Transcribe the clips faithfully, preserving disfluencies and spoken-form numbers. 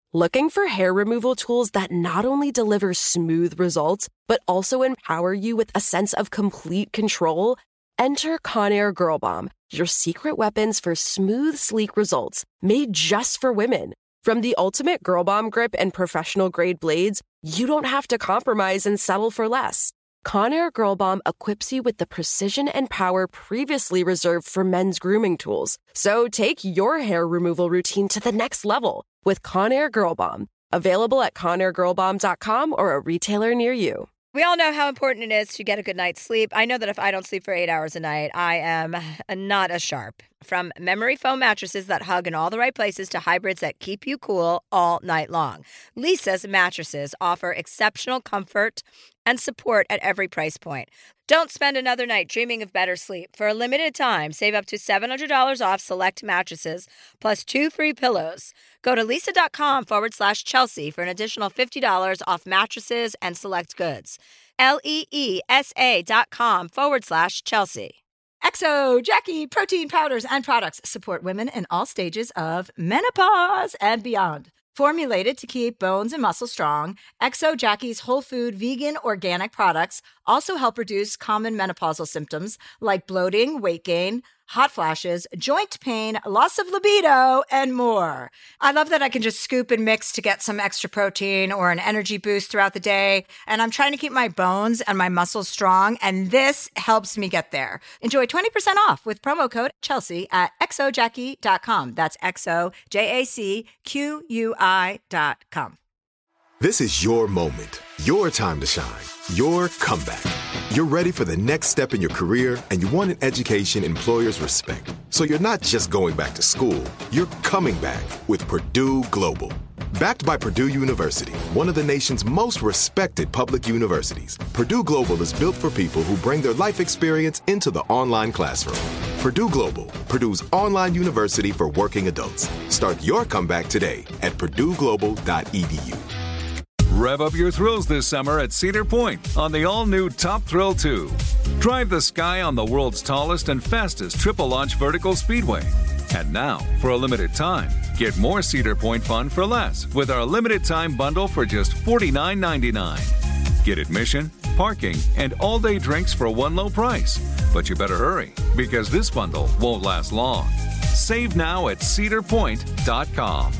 Looking for hair removal tools that not only deliver smooth results, but also empower you with a sense of complete control? Enter Conair Girl Bomb, your secret weapons for smooth, sleek results, made just for women. From the ultimate Girl Bomb grip and professional-grade blades, you don't have to compromise and settle for less. Conair Girl Bomb equips you with the precision and power previously reserved for men's grooming tools. So take your hair removal routine to the next level with Conair Girl Bomb. Available at conair girl bomb dot com or a retailer near you. We all know how important it is to get a good night's sleep. I know that if I don't sleep for eight hours a night, I am not as sharp. From memory foam mattresses that hug in all the right places to hybrids that keep you cool all night long, Leesa's mattresses offer exceptional comfort and support at every price point. Don't spend another night dreaming of better sleep. For a limited time, save up to seven hundred dollars off select mattresses plus two free pillows. Go to leesa.com forward slash Chelsea for an additional fifty dollars off mattresses and select goods. L-E-E-S-A dot com forward slash Chelsea. Exo, Jackie, protein powders and products support women in all stages of menopause and beyond. Formulated to keep bones and muscles strong, Exo Jackie's whole food vegan organic products also help reduce common menopausal symptoms like bloating, weight gain, hot flashes, joint pain, loss of libido, and more. I love that I can just scoop and mix to get some extra protein or an energy boost throughout the day. And I'm trying to keep my bones and my muscles strong, and this helps me get there. Enjoy twenty percent off with promo code Chelsea at exo jackie dot com. That's Exo, J A C Q U I dot com. This is your moment, your time to shine, your comeback. You're ready for the next step in your career, and you want an education employers respect. So you're not just going back to school, you're coming back with Purdue Global. Backed by Purdue University, one of the nation's most respected public universities, Purdue Global is built for people who bring their life experience into the online classroom. Purdue Global, Purdue's online university for working adults. Start your comeback today at purdue global dot e d u. Rev up your thrills this summer at Cedar Point on the all-new Top Thrill two. Drive the sky on the world's tallest and fastest triple-launch vertical speedway. And now, for a limited time, get more Cedar Point fun for less with our limited-time bundle for just forty-nine ninety-nine. Get admission, parking, and all-day drinks for one low price. But you better hurry, because this bundle won't last long. Save now at cedar point dot com.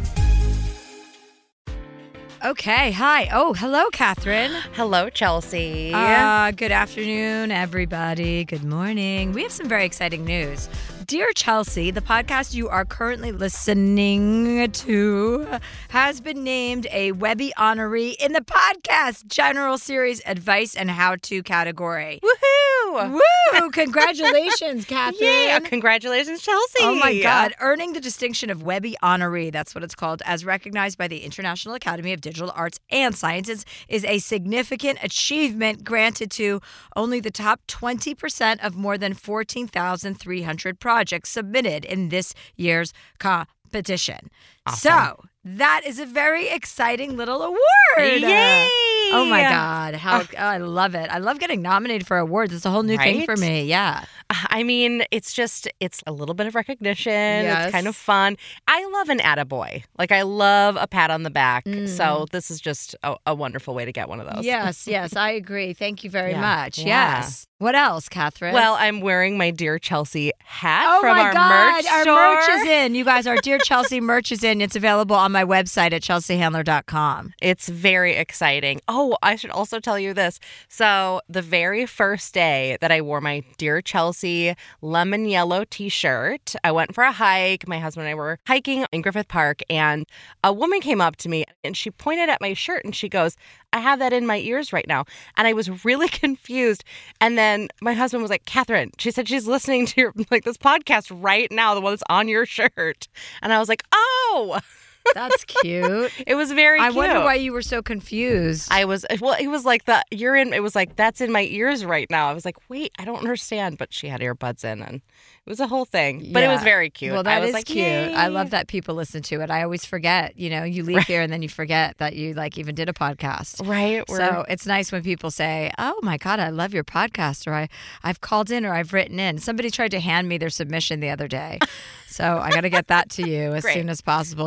Okay, hi. Oh, hello, Catherine. Hello, Chelsea. Uh, good afternoon, everybody. Good morning. We have some very exciting news. Dear Chelsea, the podcast you are currently listening to has been named a Webby honoree in the podcast General Series Advice and How-To category. Woohoo! Woo! Congratulations, Catherine. Yeah, congratulations, Chelsea. Oh, my God. Earning the distinction of Webby honoree, that's what it's called, as recognized by the International Academy of Digital Arts and Sciences, is a significant achievement granted to only the top twenty percent of more than fourteen thousand three hundred projects submitted in this year's competition. Awesome. So that is a very exciting little award. Yay! Oh, my God. How uh, oh, I love it. I love getting nominated for awards. It's a whole new right? thing for me. Yeah. I mean, it's just, it's a little bit of recognition. Yes. It's kind of fun. I love an attaboy. Like, I love a pat on the back. Mm. So this is just a, a wonderful way to get one of those. Yes, yes. I agree. Thank you very yeah. much. Yeah. Yes. What else, Catherine? Well, I'm wearing my Dear Chelsea hat oh from my our God, merch our store. merch is in. You guys, our Dear Chelsea merch is in. It's available on my website at chelsea handler dot com. It's very exciting. Oh, I should also tell you this. So the very first day that I wore my Dear Chelsea lemon yellow t-shirt, I went for a hike. My husband and I were hiking in Griffith Park, and a woman came up to me and she pointed at my shirt and she goes, I have that in my ears right now. And I was really confused. And then my husband was like, Catherine, she said she's listening to your, like this podcast right now, the one that's on your shirt. And I was like, oh, that's cute. It was very I cute. wonder why you were so confused. I was, well, it was like the, you're in, it was like, that's in my ears right now. I was like, wait, I don't understand. But she had earbuds in and it was a whole thing. But yeah. It was very cute. Well, that I was is like, cute. Yay. I love that people listen to it. I always forget, you know, you leave here and then you forget that you like even did a podcast. Right. So it's nice when people say, oh my God, I love your podcast, or I, I've called in or I've written in. Somebody tried to hand me their submission the other day. So I got to get that to you as Great. soon as possible. Please just so pass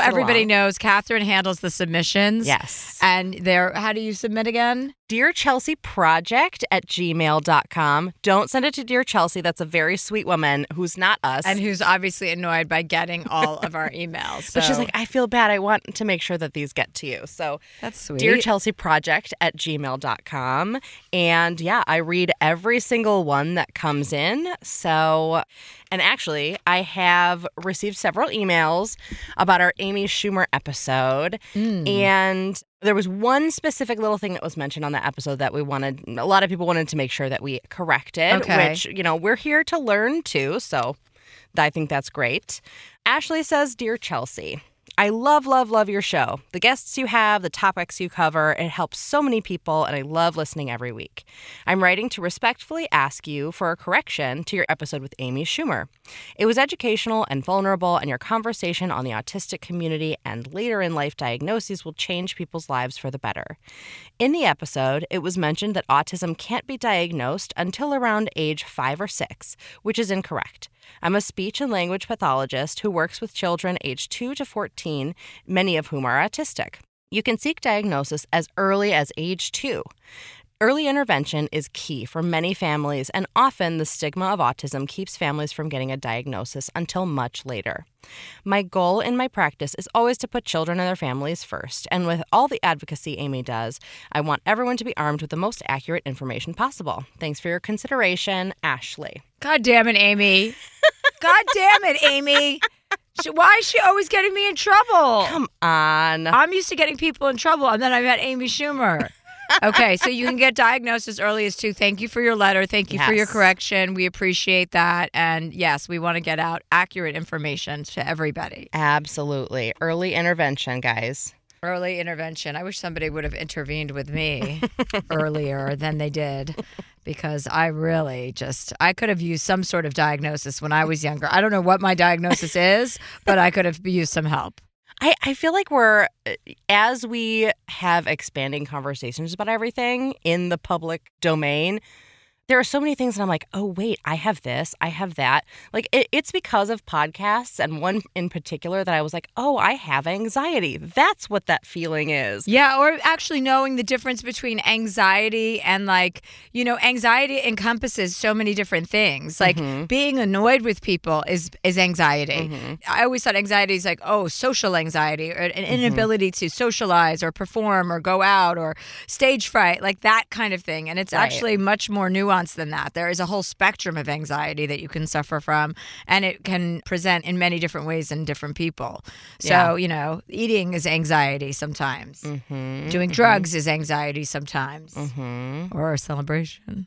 everybody along. knows, Catherine handles the submissions. Yes. And there, how do you submit again? Dear Chelsea Project at gmail dot com. Don't send it to Dear Chelsea. That's a very sweet woman who's not us. And who's obviously annoyed by getting all of our emails. So. But she's like, I feel bad. I want to make sure that these get to you. So That's sweet. Dear Chelsea Project at gmail dot com. And yeah, I read every single one that comes in. So, and actually, I have received several emails about our Amy Schumer episode. Mm. And there was one specific little thing that was mentioned on that episode that we wanted, a lot of people wanted to make sure that we corrected, Okay. which, you know, we're here to learn too. So I think that's great. Ashley says, Dear Chelsea, I love, love, love your show. The guests you have, the topics you cover, it helps so many people, and I love listening every week. I'm writing to respectfully ask you for a correction to your episode with Amy Schumer. It was educational and vulnerable, and your conversation on the autistic community and later in life diagnoses will change people's lives for the better. In the episode, it was mentioned that autism can't be diagnosed until around age five or six, which is incorrect. I'm a speech and language pathologist who works with children aged two to fourteen, many of whom are autistic. You can seek diagnosis as early as age two. Early intervention is key for many families, and often the stigma of autism keeps families from getting a diagnosis until much later. My goal in my practice is always to put children and their families first, and with all the advocacy Amy does, I want everyone to be armed with the most accurate information possible. Thanks for your consideration, Ashley. God damn it, Amy. God damn it, Amy. She- Why is she always getting me in trouble? Come on. I'm used to getting people in trouble, and then I met Amy Schumer. Okay, so you can get diagnosed as early as two. Thank you for your letter. Thank you for your Yes. correction. We appreciate that. And yes, we want to get out accurate information to everybody. Absolutely. Early intervention, guys. Early intervention. I wish somebody would have intervened with me earlier than they did, because I really just, I could have used some sort of diagnosis when I was younger. I don't know what my diagnosis is, but I could have used some help. I, I feel like we're, as we have expanding conversations about everything in the public domain, there are so many things that I'm like, oh, wait, I have this, I have that. Like, it, it's because of podcasts, and one in particular that I was like, oh, I have anxiety. That's what that feeling is. Yeah, or actually knowing the difference between anxiety and, like, you know, anxiety encompasses so many different things. Like, Mhm. being annoyed with people is is anxiety. Mhm. I always thought anxiety is like, oh, social anxiety, or an inability to socialize or perform or go out, or stage fright, like that kind of thing. And it's Right. actually much more nuanced than that. There is a whole spectrum of anxiety that you can suffer from, and it can present in many different ways in different people. So, Yeah. you know, eating is anxiety sometimes. Mhm. Doing drugs is anxiety sometimes, Mhm. or a celebration.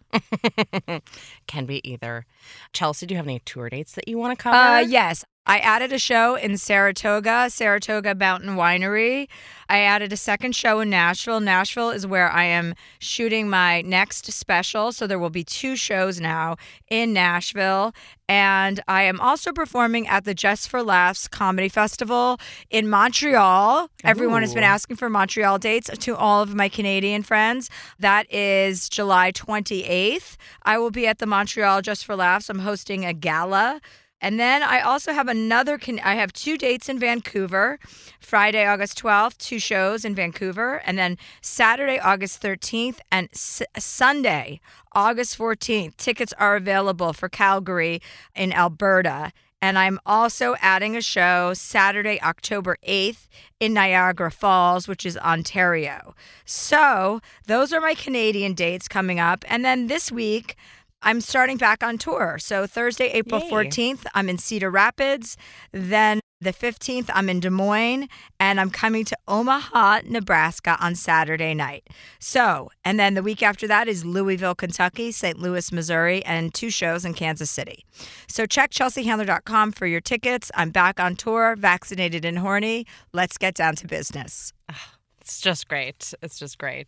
Can be either. Chelsea, do you have any tour dates that you want to cover? Uh, yes. I added a show in Saratoga, Saratoga Mountain Winery. I added a second show in Nashville. Nashville is where I am shooting my next special. So there will be two shows now in Nashville. And I am also performing at the Just for Laughs Comedy Festival in Montreal. Everyone has been Ooh. asking for Montreal dates to all of my Canadian friends. That is July twenty-eighth. I will be at the Montreal Just for Laughs. I'm hosting a gala. And then I also have another, con- I have two dates in Vancouver. Friday, August twelfth, two shows in Vancouver. And then Saturday, August thirteenth, and S- Sunday, August fourteenth. Tickets are available for Calgary in Alberta. And I'm also adding a show Saturday, October eighth in Niagara Falls, which is Ontario. So those are my Canadian dates coming up. And then this week, I'm starting back on tour. So Thursday, April Yay. fourteenth, I'm in Cedar Rapids. Then the fifteenth, I'm in Des Moines. And I'm coming to Omaha, Nebraska on Saturday night. So, and then the week after that is Louisville, Kentucky, Saint Louis, Missouri, and two shows in Kansas City. So check chelsea handler dot com for your tickets. I'm back on tour, vaccinated and horny. Let's get down to business. It's just great. It's just great.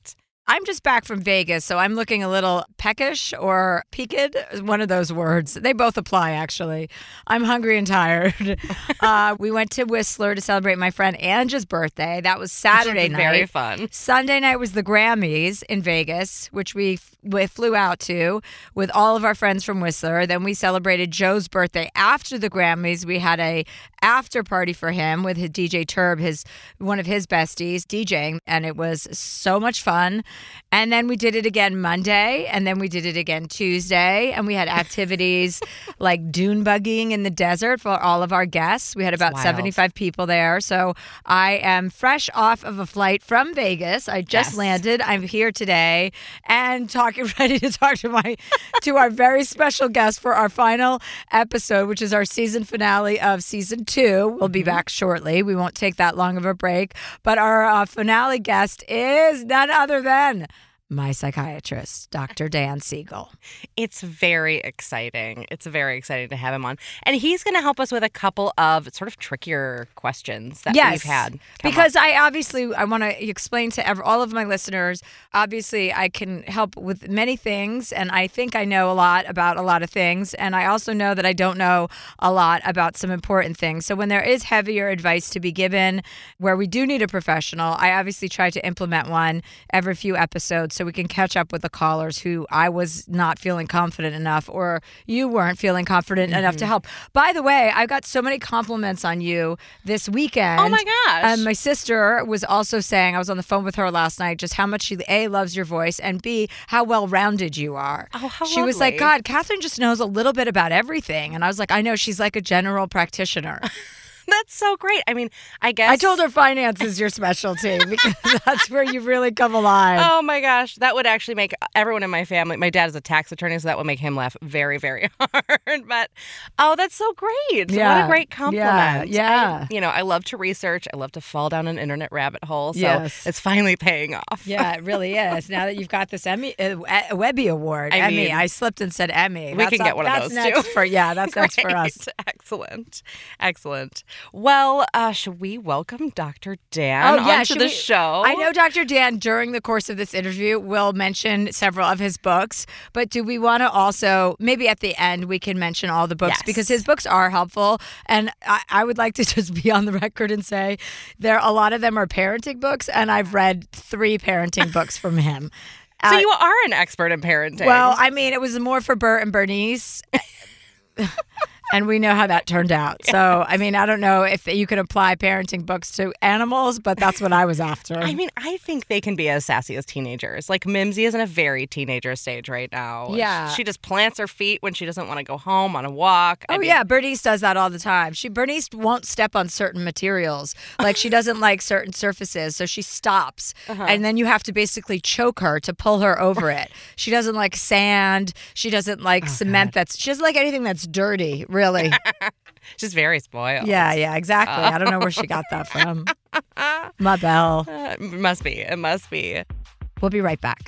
I'm just back from Vegas, so I'm looking a little peckish or peaked, one of those words. They both apply, actually. I'm hungry and tired. uh, we went to Whistler to celebrate my friend Angie's birthday. That was Saturday night. Very fun. Sunday night was the Grammys in Vegas, which we, we flew out to with all of our friends from Whistler. Then we celebrated Joe's birthday after the Grammys. We had a after party for him with his D J Turb, his one of his besties, DJing, and it was so much fun. And then we did it again Monday, and then we did it again Tuesday, and we had activities like dune buggying in the desert for all of our guests. We had about seventy-five people there. So I am fresh off of a flight from Vegas. I just Yes. landed. I'm here today and talking ready to talk to my to our very special guest for our final episode, which is our season finale of season two. We'll be back shortly. We won't take that long of a break. But our uh, finale guest is none other than my psychiatrist, Doctor Dan Siegel. It's very exciting. It's very exciting to have him on. And he's going to help us with a couple of sort of trickier questions that Yes, we've had. because I obviously, I want to explain to ev- all of my listeners, obviously I can help with many things, and I think I know a lot about a lot of things, and I also know that I don't know a lot about some important things. So when there is heavier advice to be given where we do need a professional, I obviously try to implement one every few episodes so we can catch up with the callers who I was not feeling confident enough, or you weren't feeling confident mm-hmm. enough to help. By the way, I got so many compliments on you this weekend. Oh my gosh. And my sister was also saying, I was on the phone with her last night, just how much she, A, loves your voice, and B, how well-rounded you are. Oh, how She was like, lovely. God, Catherine just knows a little bit about everything. And I was like, I know, she's like a general practitioner. That's so great. I mean, I guess. I told her finance is your specialty because that's where you really come alive. Oh my gosh, that would actually make everyone in my family. My dad is a tax attorney, so that would make him laugh very, very hard. But oh, that's so great! Yeah. What a great compliment. Yeah, yeah. I, you know, I love to research. I love to fall down an internet rabbit hole. So Yes. it's finally paying off. Yeah, it really is. Now that you've got this Emmy, uh, uh, Webby Award, I Emmy, mean, I slipped and said Emmy. we That's can up- get one of that's those next too. For yeah, that's next for us. Great. Excellent, excellent. Well, uh, should we welcome Doctor Dan Oh, yeah, onto should the we- show? I know Doctor Dan, during the course of this interview, will mention several of his books, but do we want to also, maybe at the end, we can mention all the books Yes. because his books are helpful. And I, I would like to just be on the record and say there a lot of them are parenting books, and I've read three parenting books from him. So Uh, you are an expert in parenting. Well, I mean, it was more for Bert and Bernice. And we know how that turned out. Yes. So, I mean, I don't know if you could apply parenting books to animals, but that's what I was after. I mean, I think they can be as sassy as teenagers. Like Mimsy is in a very teenager stage right now. Yeah. She just plants her feet when she doesn't want to go home on a walk. I Oh, mean, yeah. Bernice does that all the time. She Bernice won't step on certain materials. Like, she doesn't like certain surfaces, so she stops. Uh-huh. And then you have to basically choke her to pull her over it. She doesn't like sand. She doesn't like Oh, cement God. that's... She doesn't like anything that's dirty, really. She's very spoiled. Yeah, yeah, exactly. I don't know where she got that from. Ma Belle. Uh, it must be. It must be. We'll be right back.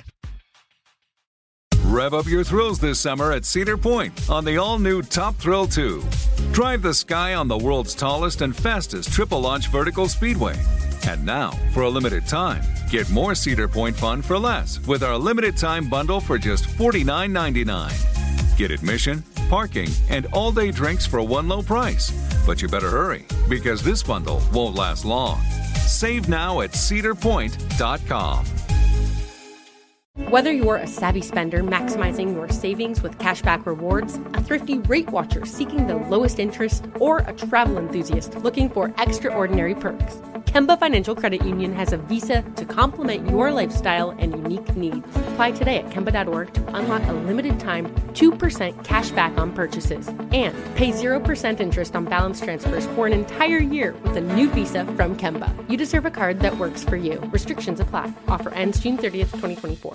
Rev up your thrills this summer at Cedar Point on the all-new Top Thrill two. Drive the sky on the world's tallest and fastest triple-launch vertical speedway. And now, for a limited time, get more Cedar Point fun for less with our limited-time bundle for just forty-nine ninety-nine. Get admission, parking, and all-day drinks for one low price. But you better hurry, because this bundle won't last long. Save now at cedar point dot com. Whether you're a savvy spender maximizing your savings with cashback rewards, a thrifty rate watcher seeking the lowest interest, or a travel enthusiast looking for extraordinary perks, Kemba Financial Credit Union has a visa to complement your lifestyle and unique needs. Apply today at Kemba dot org to unlock a limited time two percent cash back on purchases and pay zero percent interest on balance transfers for an entire year with a new visa from Kemba. You deserve a card that works for you. Restrictions apply. Offer ends June thirtieth, twenty twenty-four.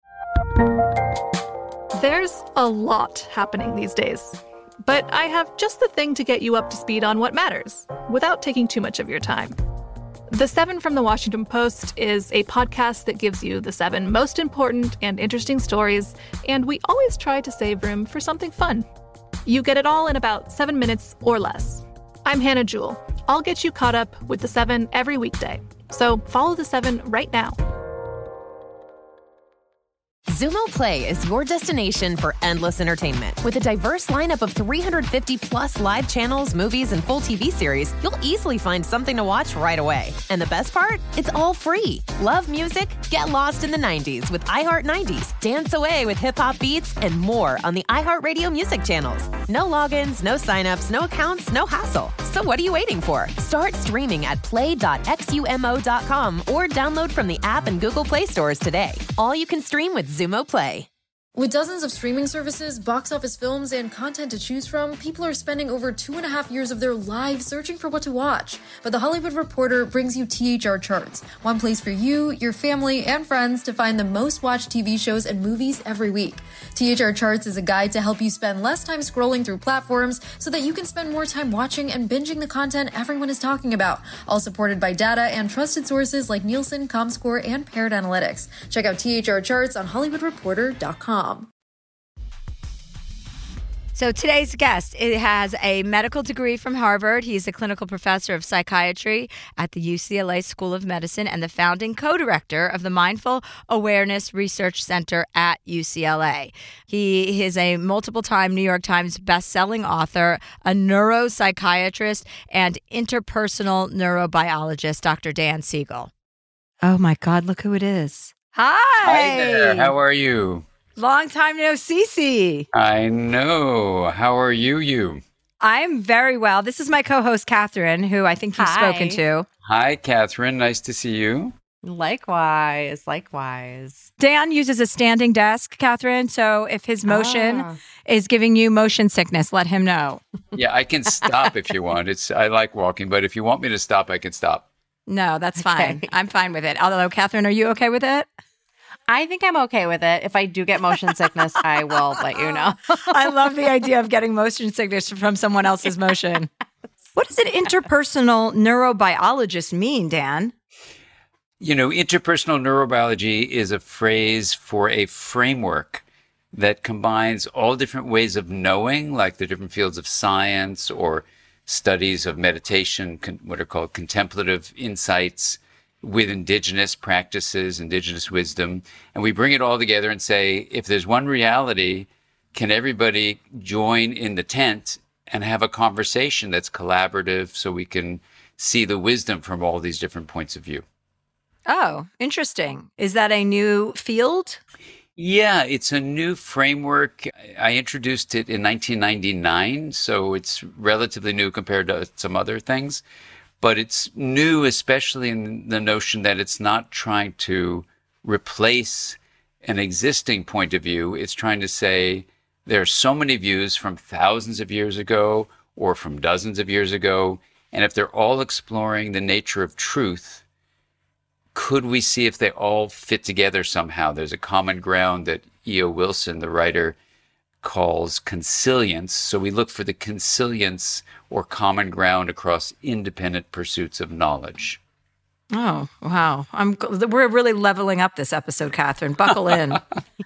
There's a lot happening these days, but I have just the thing to get you up to speed on what matters without taking too much of your time. The Seven from the Washington Post is a podcast that gives you the seven most important and interesting stories, and we always try to save room for something fun. You get it all in about seven minutes or less. I'm Hannah Jewell. I'll get you caught up with the seven every weekday. So follow the seven right now. Zumo Play is your destination for endless entertainment. With a diverse lineup of three hundred fifty plus live channels, movies, and full T V series, you'll easily find something to watch right away. And the best part? It's all free. Love music? Get lost in the nineties with iHeart nineties. Dance away with hip-hop beats and more on the iHeartRadio music channels. No logins, no signups, no accounts, no hassle. So what are you waiting for? Start streaming at play dot xumo dot com or download from the app and Google Play stores today. All you can stream with Zumo Play. With dozens of streaming services, box office films, and content to choose from, people are spending over two and a half years of their lives searching for what to watch. But The Hollywood Reporter brings you T H R Charts, one place for you, your family, and friends to find the most watched T V shows and movies every week. T H R Charts is a guide to help you spend less time scrolling through platforms so that you can spend more time watching and binging the content everyone is talking about, all supported by data and trusted sources like Nielsen, Comscore, and Paired Analytics. Check out T H R Charts on hollywood reporter dot com. So today's guest, it has a medical degree from Harvard. He's a clinical professor of psychiatry at the U C L A School of Medicine and the founding co-director of the Mindful Awareness Research Center at U C L A. He is a multiple-time New York Times best-selling author, a neuropsychiatrist, and interpersonal neurobiologist, Doctor Dan Siegel. Oh my God, look who it is. Hi. Hi there. How are you? Long time no see, see. I know. How are you, you? I'm very well. This is my co-host, Catherine, who I think you've Hi. spoken to. Hi, Catherine. Nice to see you. Likewise, likewise. Dan uses a standing desk, Catherine, so if his motion Ah. is giving you motion sickness, let him know. Yeah, I can stop if you want. It's I like walking, but if you want me to stop, I can stop. No, that's fine. Okay. I'm fine with it. Although, Catherine, are you okay with it? I think I'm okay with it. If I do get motion sickness, I will let you know. I love the idea of getting motion sickness from someone else's motion. What does an interpersonal neurobiologist mean, Dan? You know, interpersonal neurobiology is a phrase for a framework that combines all different ways of knowing, like the different fields of science or studies of meditation, con- what are called contemplative insights, with indigenous practices, indigenous wisdom. And we bring it all together and say, if there's one reality, can everybody join in the tent and have a conversation that's collaborative so we can see the wisdom from all these different points of view? Oh, interesting. Is that a new field? Yeah, it's a new framework. I introduced it in nineteen ninety-nine, so it's relatively new compared to some other things. But it's new, especially in the notion that it's not trying to replace an existing point of view. It's trying to say there are so many views from thousands of years ago or from dozens of years ago. And if they're all exploring the nature of truth, could we see if they all fit together somehow? There's a common ground that E O. Wilson, the writer, calls consilience. So we look for the consilience or common ground across independent pursuits of knowledge. Oh, wow. I'm we're really leveling up this episode, Catherine. Buckle in.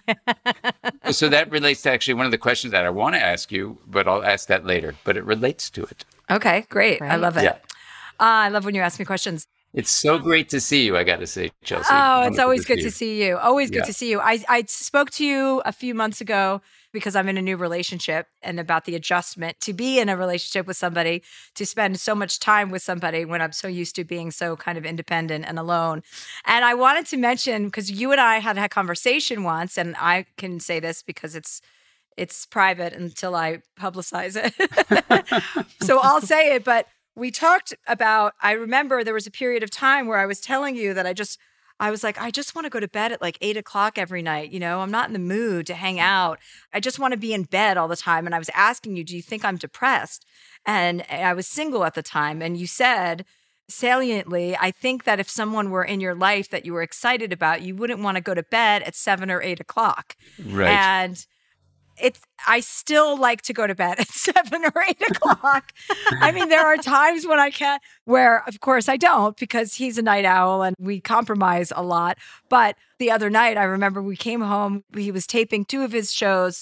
So that relates to actually one of the questions that I want to ask you, but I'll ask that later. But it relates to it. Okay, great. I love it. Yeah. Uh, I love when you ask me questions. It's so great to see you, I got to say, Chelsea. Oh, it's Wonderful always good see to you. see you. Always good Yeah. to see you. I, I spoke to you a few months ago because I'm in a new relationship and about the adjustment to be in a relationship with somebody, to spend so much time with somebody when I'm so used to being so kind of independent and alone. And I wanted to mention, because you and I had a conversation once, and I can say this because it's it's private until I publicize it. So I'll say it, but we talked about, I remember there was a period of time where I was telling you that I just, I was like, I just want to go to bed at like eight o'clock every night. You know, I'm not in the mood to hang out. I just want to be in bed all the time. And I was asking you, do you think I'm depressed? And I was single at the time. And you said, saliently, I think that if someone were in your life that you were excited about, you wouldn't want to go to bed at seven or eight o'clock. Right. And it's, I still like to go to bed at seven or eight o'clock. I mean, there are times when I can't, where of course I don't, because he's a night owl and we compromise a lot. But the other night, I remember we came home, he was taping two of his shows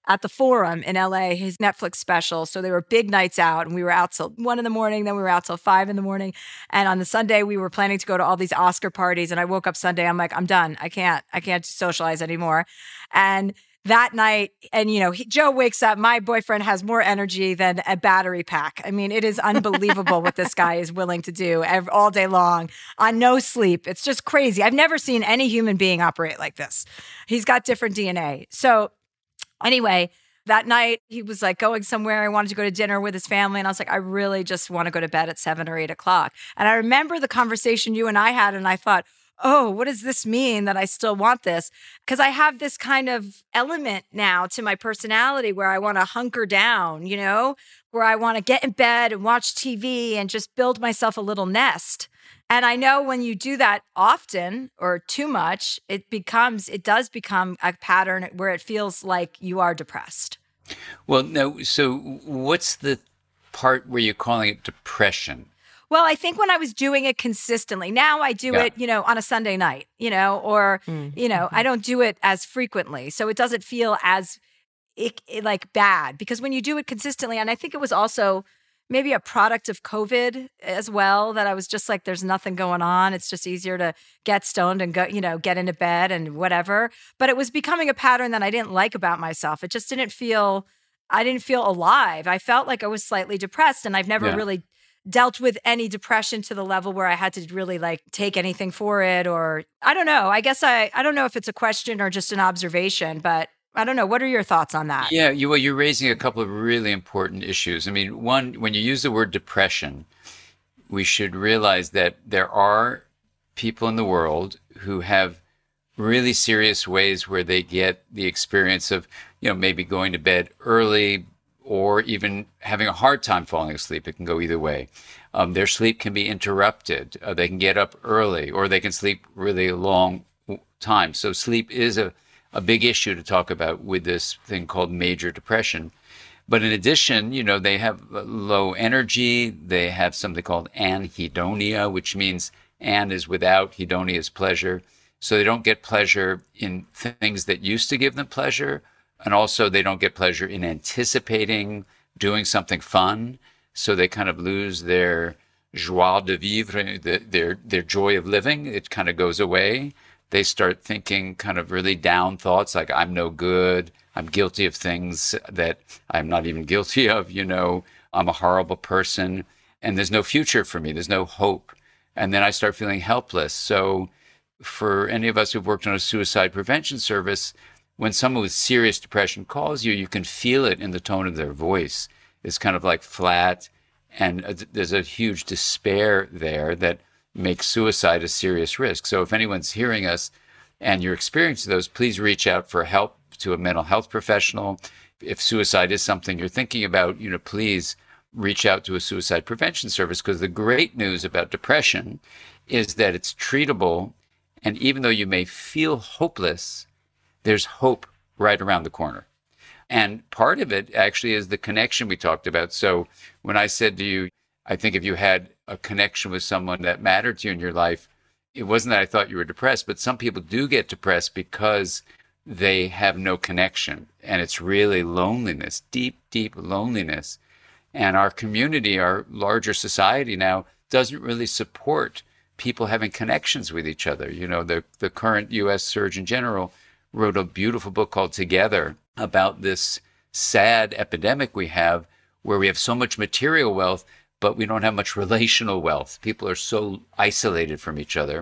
at the Forum in L A, his Netflix special. So they were big nights out, and we were out till one in the morning. Then we were out till five in the morning. And on the Sunday, we were planning to go to all these Oscar parties. And I woke up Sunday, I'm like, I'm done. I can't, I can't socialize anymore. And that night, and you know, he, Joe wakes up, my boyfriend has more energy than a battery pack. I mean, it is unbelievable what this guy is willing to do every, all day long on no sleep. It's just crazy. I've never seen any human being operate like this. He's got different D N A. So anyway, that night he was like going somewhere. I wanted to go to dinner with his family. And I was like, I really just want to go to bed at seven or eight o'clock. And I remember the conversation you and I had, and I thought, oh, what does this mean that I still want this? Because I have this kind of element now to my personality where I want to hunker down, you know, where I want to get in bed and watch T V and just build myself a little nest. And I know when you do that often or too much, it becomes, it does become a pattern where it feels like you are depressed. Well, no. So what's the part where you're calling it depression? Well, I think when I was doing it consistently, now I do Yeah. it, you know, on a Sunday night, you know, or, Mm. you know, I don't do it as frequently. So it doesn't feel as it, it, like bad, because when you do it consistently, and I think it was also maybe a product of COVID as well, that I was just like, there's nothing going on. It's just easier to get stoned and go, you know, get into bed and whatever. But it was becoming a pattern that I didn't like about myself. It just didn't feel, I didn't feel alive. I felt like I was slightly depressed, and I've never Yeah. really dealt with any depression to the level where I had to really like take anything for it, or I don't know. I guess I, I don't know if it's a question or just an observation, but I don't know. What are your thoughts on that? Yeah, you, well, you're raising a couple of really important issues. I mean, one, when you use the word depression, we should realize that there are people in the world who have really serious ways where they get the experience of, you know, maybe going to bed early or even having a hard time falling asleep. It can go either way. Um, their sleep can be interrupted. Uh, they can get up early, or they can sleep really long time. So sleep is a a big issue to talk about with this thing called major depression. But in addition, you know, they have low energy. They have something called anhedonia, which means an is without, hedonia is pleasure. So they don't get pleasure in things that used to give them pleasure. And also they don't get pleasure in anticipating doing something fun. So they kind of lose their joie de vivre, the, their, their joy of living. It kind of goes away. They start thinking kind of really down thoughts like, I'm no good. I'm guilty of things that I'm not even guilty of. You know, I'm a horrible person, and there's no future for me. There's no hope. And then I start feeling helpless. So for any of us who've worked on a suicide prevention service, when someone with serious depression calls you, you can feel it in the tone of their voice. It's kind of like flat, and uh, there's a huge despair there that makes suicide a serious risk. So if anyone's hearing us and you're experiencing those, please reach out for help to a mental health professional. If suicide is something you're thinking about, you know, please reach out to a suicide prevention service, because the great news about depression is that it's treatable. And even though you may feel hopeless, there's hope right around the corner. And part of it actually is the connection we talked about. So when I said to you, I think if you had a connection with someone that mattered to you in your life, it wasn't that I thought you were depressed, but some people do get depressed because they have no connection. And it's really loneliness, deep, deep loneliness. And our community, our larger society now, doesn't really support people having connections with each other. You know, the, the current U S Surgeon General wrote a beautiful book called Together about this sad epidemic we have, where we have so much material wealth, but we don't have much relational wealth. People are so isolated from each other.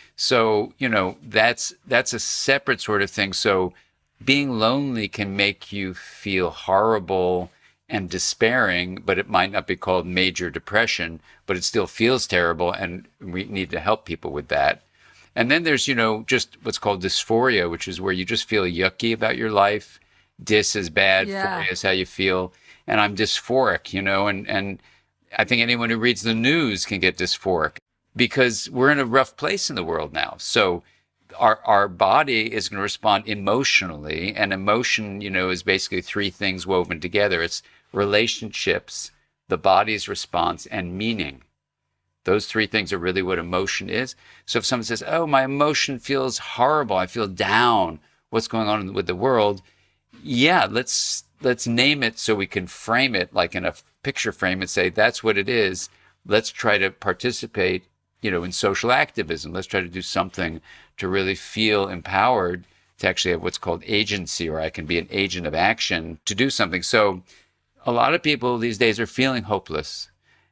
So, you know, that's that's a separate sort of thing. So being lonely can make you feel horrible and despairing, but it might not be called major depression, but it still feels terrible, and we need to help people with that. And then there's, you know, just what's called dysphoria, which is where you just feel yucky about your life. Dys is bad, Yeah. phoria is how you feel. And I'm dysphoric, you know, and, and I think anyone who reads the news can get dysphoric, because we're in a rough place in the world now. So our our body is going to respond emotionally, and emotion, you know, is basically three things woven together. It's relationships, the body's response, and meaning. Those three things are really what emotion is. So if someone says, oh, my emotion feels horrible, I feel down, what's going on with the world? yeah, let's let's name it so we can frame it like in a picture frame and say that's what it is. Let's try to participate, you know, in social activism. Let's try to do something to really feel empowered to actually have what's called agency, or I can be an agent of action to do something. So a lot of people these days are feeling hopeless,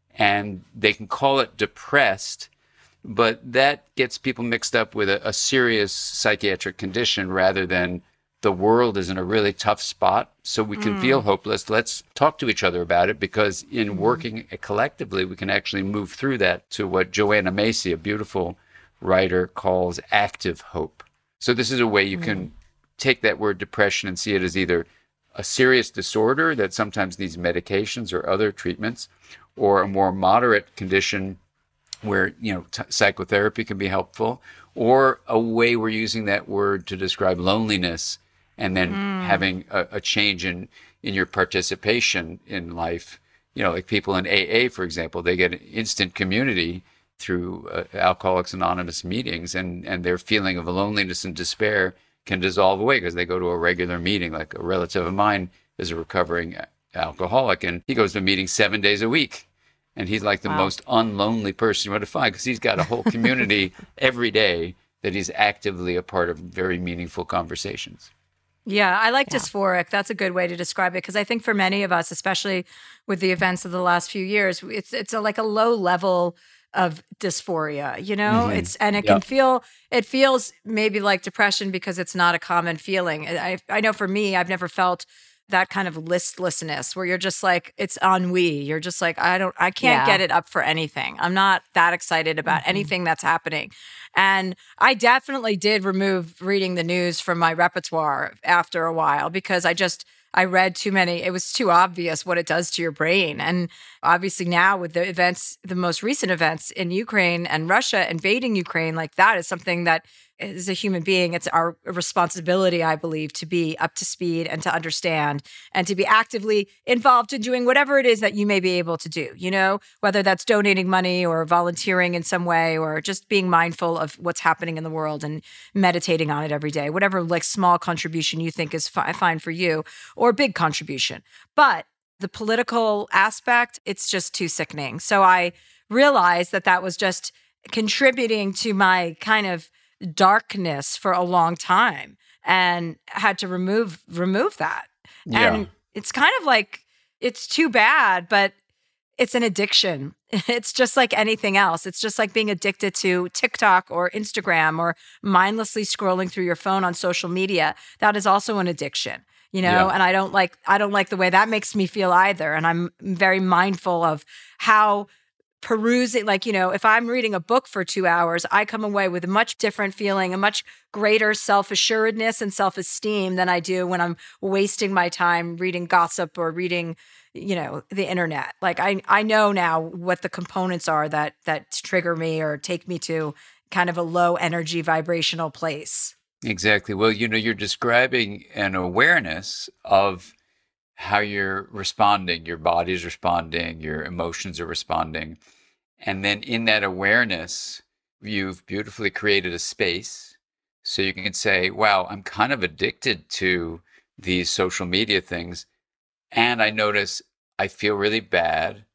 and they can call it depressed, but that gets people mixed up with a, a serious psychiatric condition rather than the world is in a really tough spot, so we can mm. feel hopeless. Let's talk to each other about it, because in mm. working collectively, we can actually move through that to what Joanna Macy, a beautiful writer, calls active hope. So this is a way you mm. can take that word depression and see it as either a serious disorder that sometimes needs medications or other treatments, or a more moderate condition where, you know, t- psychotherapy can be helpful, or a way we're using that word to describe loneliness, and then mm. having a, a change in, in your participation in life. You know, like people in A A, for example, they get an instant community through uh, Alcoholics Anonymous meetings, and, and their feeling of loneliness and despair can dissolve away because they go to a regular meeting. Like a relative of mine is a recovering alcoholic, and he goes to meetings seven days a week. And he's like the wow. most unlonely person you want to find, because he's got a whole community every day that he's actively a part of very meaningful conversations. Yeah, I like Yeah. dysphoric. That's a good way to describe it, because I think for many of us, especially with the events of the last few years, it's it's a, like a low level of dysphoria, you know? Mhm. It's and it Yeah. can feel it feels maybe like depression because it's not a common feeling. I I know for me, I've never felt that kind of listlessness where you're just like, it's ennui. You're just like, I don't, I can't Yeah. get it up for anything. I'm not that excited about Mhm. anything that's happening. And I definitely did remove reading the news from my repertoire after a while, because I just, I read too many. It was too obvious what it does to your brain. And obviously now with the events, the most recent events in Ukraine and Russia invading Ukraine, like that is something that as a human being, it's our responsibility, I believe, to be up to speed and to understand and to be actively involved in doing whatever it is that you may be able to do, you know, whether that's donating money or volunteering in some way, or just being mindful of what's happening in the world and meditating on it every day, whatever like small contribution you think is fi- fine for you, or big contribution. But the political aspect, it's just too sickening. So I realized that that was just contributing to my kind of darkness for a long time, and had to remove remove that. Yeah. And it's kind of like, it's too bad, but it's an addiction. It's just like anything else. It's just like being addicted to TikTok or Instagram, or mindlessly scrolling through your phone on social media. That is also an addiction, you know? Yeah. And I don't like I don't like the way that makes me feel either. And I'm very mindful of how perusing, like, you know, if I'm reading a book for two hours, I come away with a much different feeling, a much greater self-assuredness and self-esteem than I do when I'm wasting my time reading gossip or reading, you know, the internet. Like I, I know now what the components are that that trigger me or take me to kind of a low energy vibrational place. Exactly. Well, you know, you're describing an awareness of how you're responding, your body's responding, your emotions are responding. And then in that awareness, you've beautifully created a space so you can say, wow, I'm kind of addicted to these social media things. And I notice I feel really bad.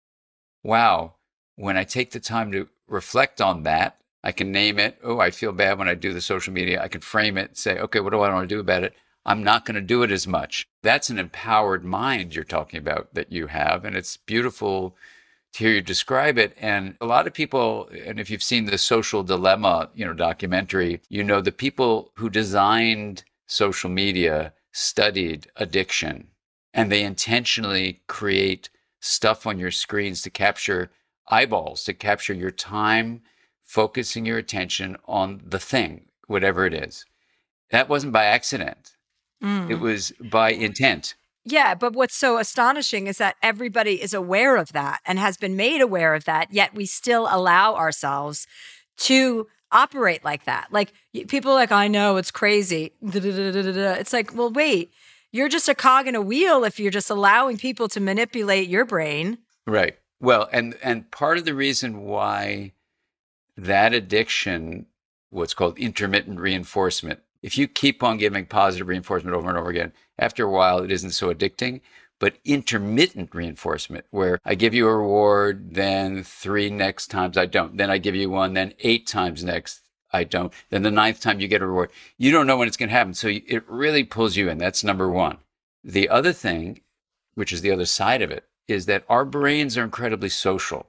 Wow, when I take the time to reflect on that, I can name it. Oh, I feel bad when I do the social media. I can frame it and say, okay, what do I want to do about it? I'm not going to do it as much. That's an empowered mind you're talking about that you have. And it's beautiful to hear you describe it. And a lot of people, and if you've seen the Social Dilemma, you know, documentary, you know, the people who designed social media studied addiction, and they intentionally create stuff on your screens to capture eyeballs, to capture your time, focusing your attention on the thing, whatever it is. That wasn't by accident. Mm. It was by intent. Yeah, but what's so astonishing is that everybody is aware of that and has been made aware of that, yet we still allow ourselves to operate like that. Like y- people are like, I know, it's crazy. Da-da-da-da-da-da. It's like, well, wait, you're just a cog in a wheel if you're just allowing people to manipulate your brain. Right. Well, and and part of the reason why that addiction, what's called intermittent reinforcement, if you keep on giving positive reinforcement over and over again, after a while, it isn't so addicting. But intermittent reinforcement, where I give you a reward, then three next times I don't. Then I give you one, then eight times next I don't. Then the ninth time you get a reward. You don't know when it's going to happen. So it really pulls you in. That's number one. The other thing, which is the other side of it, is that our brains are incredibly social.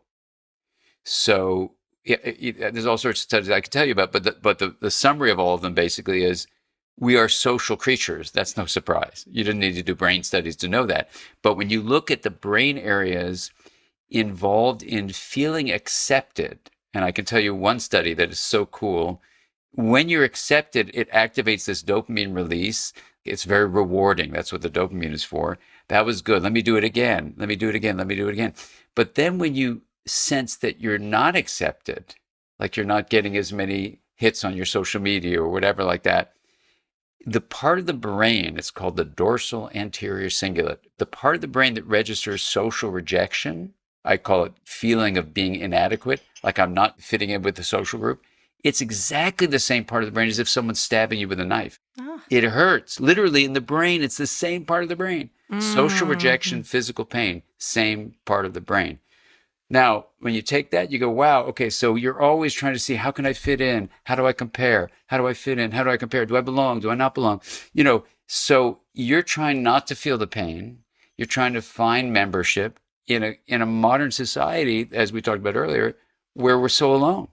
So it, it, there's all sorts of studies I could tell you about, but the, but the, the summary of all of them basically is we are social creatures. That's no surprise. You didn't need to do brain studies to know that. But when you look at the brain areas involved in feeling accepted, and I can tell you one study that is so cool, when you're accepted, it activates this dopamine release. It's very rewarding. That's what the dopamine is for. That was good. Let me do it again. Let me do it again. Let me do it again. But then when you sense that you're not accepted, like you're not getting as many hits on your social media or whatever like that, the part of the brain, it's called the dorsal anterior cingulate, the part of the brain that registers social rejection, I call it feeling of being inadequate, like I'm not fitting in with the social group. It's exactly the same part of the brain as if someone's stabbing you with a knife. Oh. It hurts. Literally in the brain, it's the same part of the brain. Mm. Social rejection, physical pain, same part of the brain. Now, when you take that, you go, wow, okay, so you're always trying to see, how can I fit in? How do I compare? How do I fit in? How do I compare? Do I belong? Do I not belong? You know, so you're trying not to feel the pain. You're trying to find membership in a in a modern society, as we talked about earlier, where we're so alone.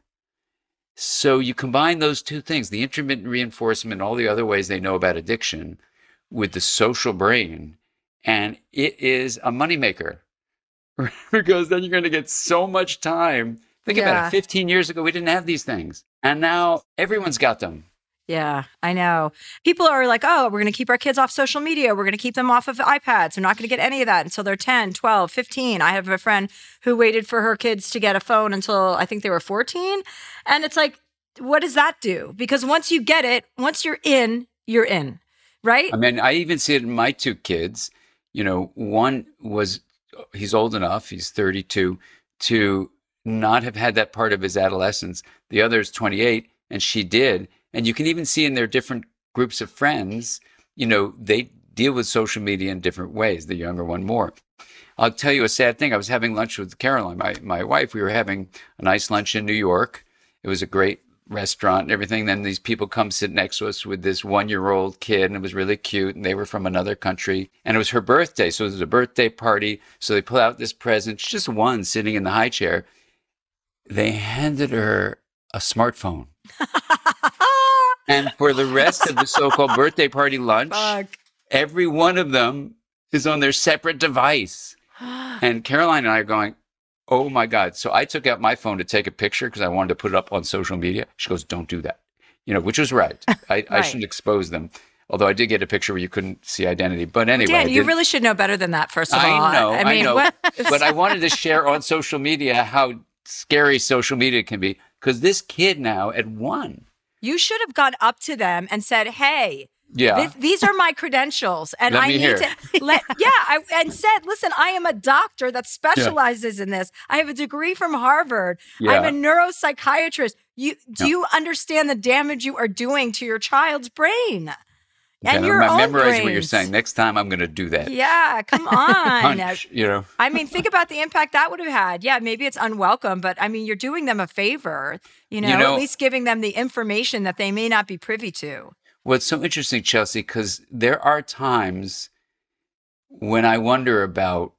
So you combine those two things, the intermittent reinforcement, all the other ways they know about addiction, with the social brain, and it is a moneymaker. Because then you're going to get so much time. Think yeah. about it. fifteen years ago, we didn't have these things. And now everyone's got them. Yeah, I know. People are like, oh, we're going to keep our kids off social media. We're going to keep them off of iPads. We're not going to get any of that until they're ten, twelve, fifteen. I have a friend who waited for her kids to get a phone until I think they were fourteen. And it's like, what does that do? Because once you get it, once you're in, you're in, right? I mean, I even see it in my two kids. You know, one was... he's old enough, he's thirty-two, to not have had that part of his adolescence. The other is twenty-eight, and she did. And you can even see in their different groups of friends, you know, they deal with social media in different ways, the younger one more. I'll tell you a sad thing. I was having lunch with Caroline, my, my wife. We were having a nice lunch in New York. It was a great restaurant and everything. Then these people come sit next to us with this one-year-old kid, and it was really cute, and they were from another country, and it was her birthday, so it was a birthday party. So they pull out this present, just one sitting in the high chair. They handed her a smartphone. And for the rest of the so-called birthday party lunch, Fuck. every one of them is on their separate device. And Caroline and I are going, oh my God. So I took out my phone to take a picture because I wanted to put it up on social media. She goes, don't do that. You know, which was right. I, right. I shouldn't expose them. Although I did get a picture where you couldn't see identity. But anyway. Dan, you really should know better than that, first of all. I know, I, mean, I know. What? But I wanted to share on social media how scary social media can be. Because this kid now at one. You should have gone up to them and said, hey, Yeah. This, these are my credentials, and Let I me need hear. to let. Yeah, I, and said, "Listen, I am a doctor that specializes yeah. in this. I have a degree from Harvard. Yeah. I'm a neuropsychiatrist. You do No. you understand the damage you are doing to your child's brain Okay, and your I'm own memorizing brains. what you're saying. Next time, I'm going to do that. Yeah, come on. Punch, you know. I mean, think about the impact that would have had. Yeah, maybe it's unwelcome, but I mean, you're doing them a favor. You know, You know- at least giving them the information that they may not be privy to. Well, it's so interesting, Chelsea, because there are times when I wonder about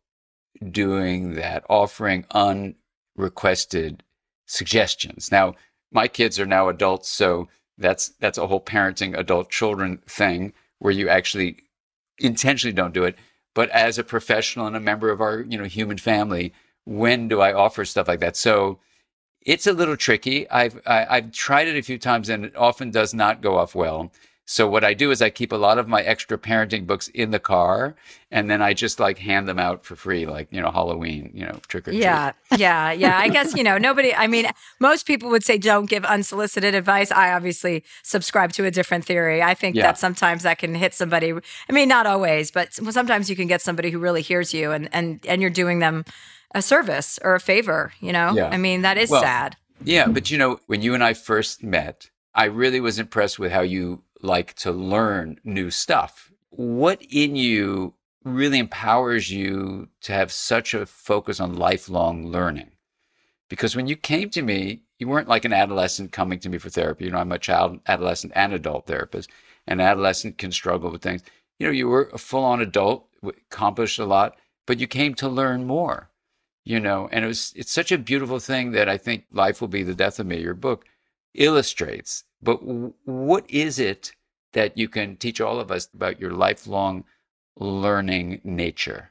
doing that, offering unrequested suggestions. Now, my kids are now adults, so that's that's a whole parenting adult children thing where you actually intentionally don't do it. But as a professional and a member of our, you know, human family, when do I offer stuff like that? So it's a little tricky. I've I, I've tried it a few times, and it often does not go off well. So what I do is I keep a lot of my extra parenting books in the car, and then I just like hand them out for free, like, you know, Halloween, you know, trick or treat. Yeah, yeah, yeah. I guess, you know, nobody, I mean, most people would say don't give unsolicited advice. I obviously subscribe to a different theory. I think Yeah. that sometimes that can hit somebody. I mean, not always, but sometimes you can get somebody who really hears you and, and, and you're doing them a service or a favor, you know? Yeah. I mean, that is Well, sad. Yeah, but you know, when you and I first met, I really was impressed with how you like to learn new stuff. What in you really empowers you to have such a focus on lifelong learning? Because when you came to me, you weren't like an adolescent coming to me for therapy. You know, I'm a child, adolescent, and adult therapist. An adolescent can struggle with things. You know, you were a full-on adult, accomplished a lot, but you came to learn more, you know, and it was, it's such a beautiful thing that I think Life Will Be the Death of Me, your book, illustrates. But w- what is it that you can teach all of us about your lifelong learning nature?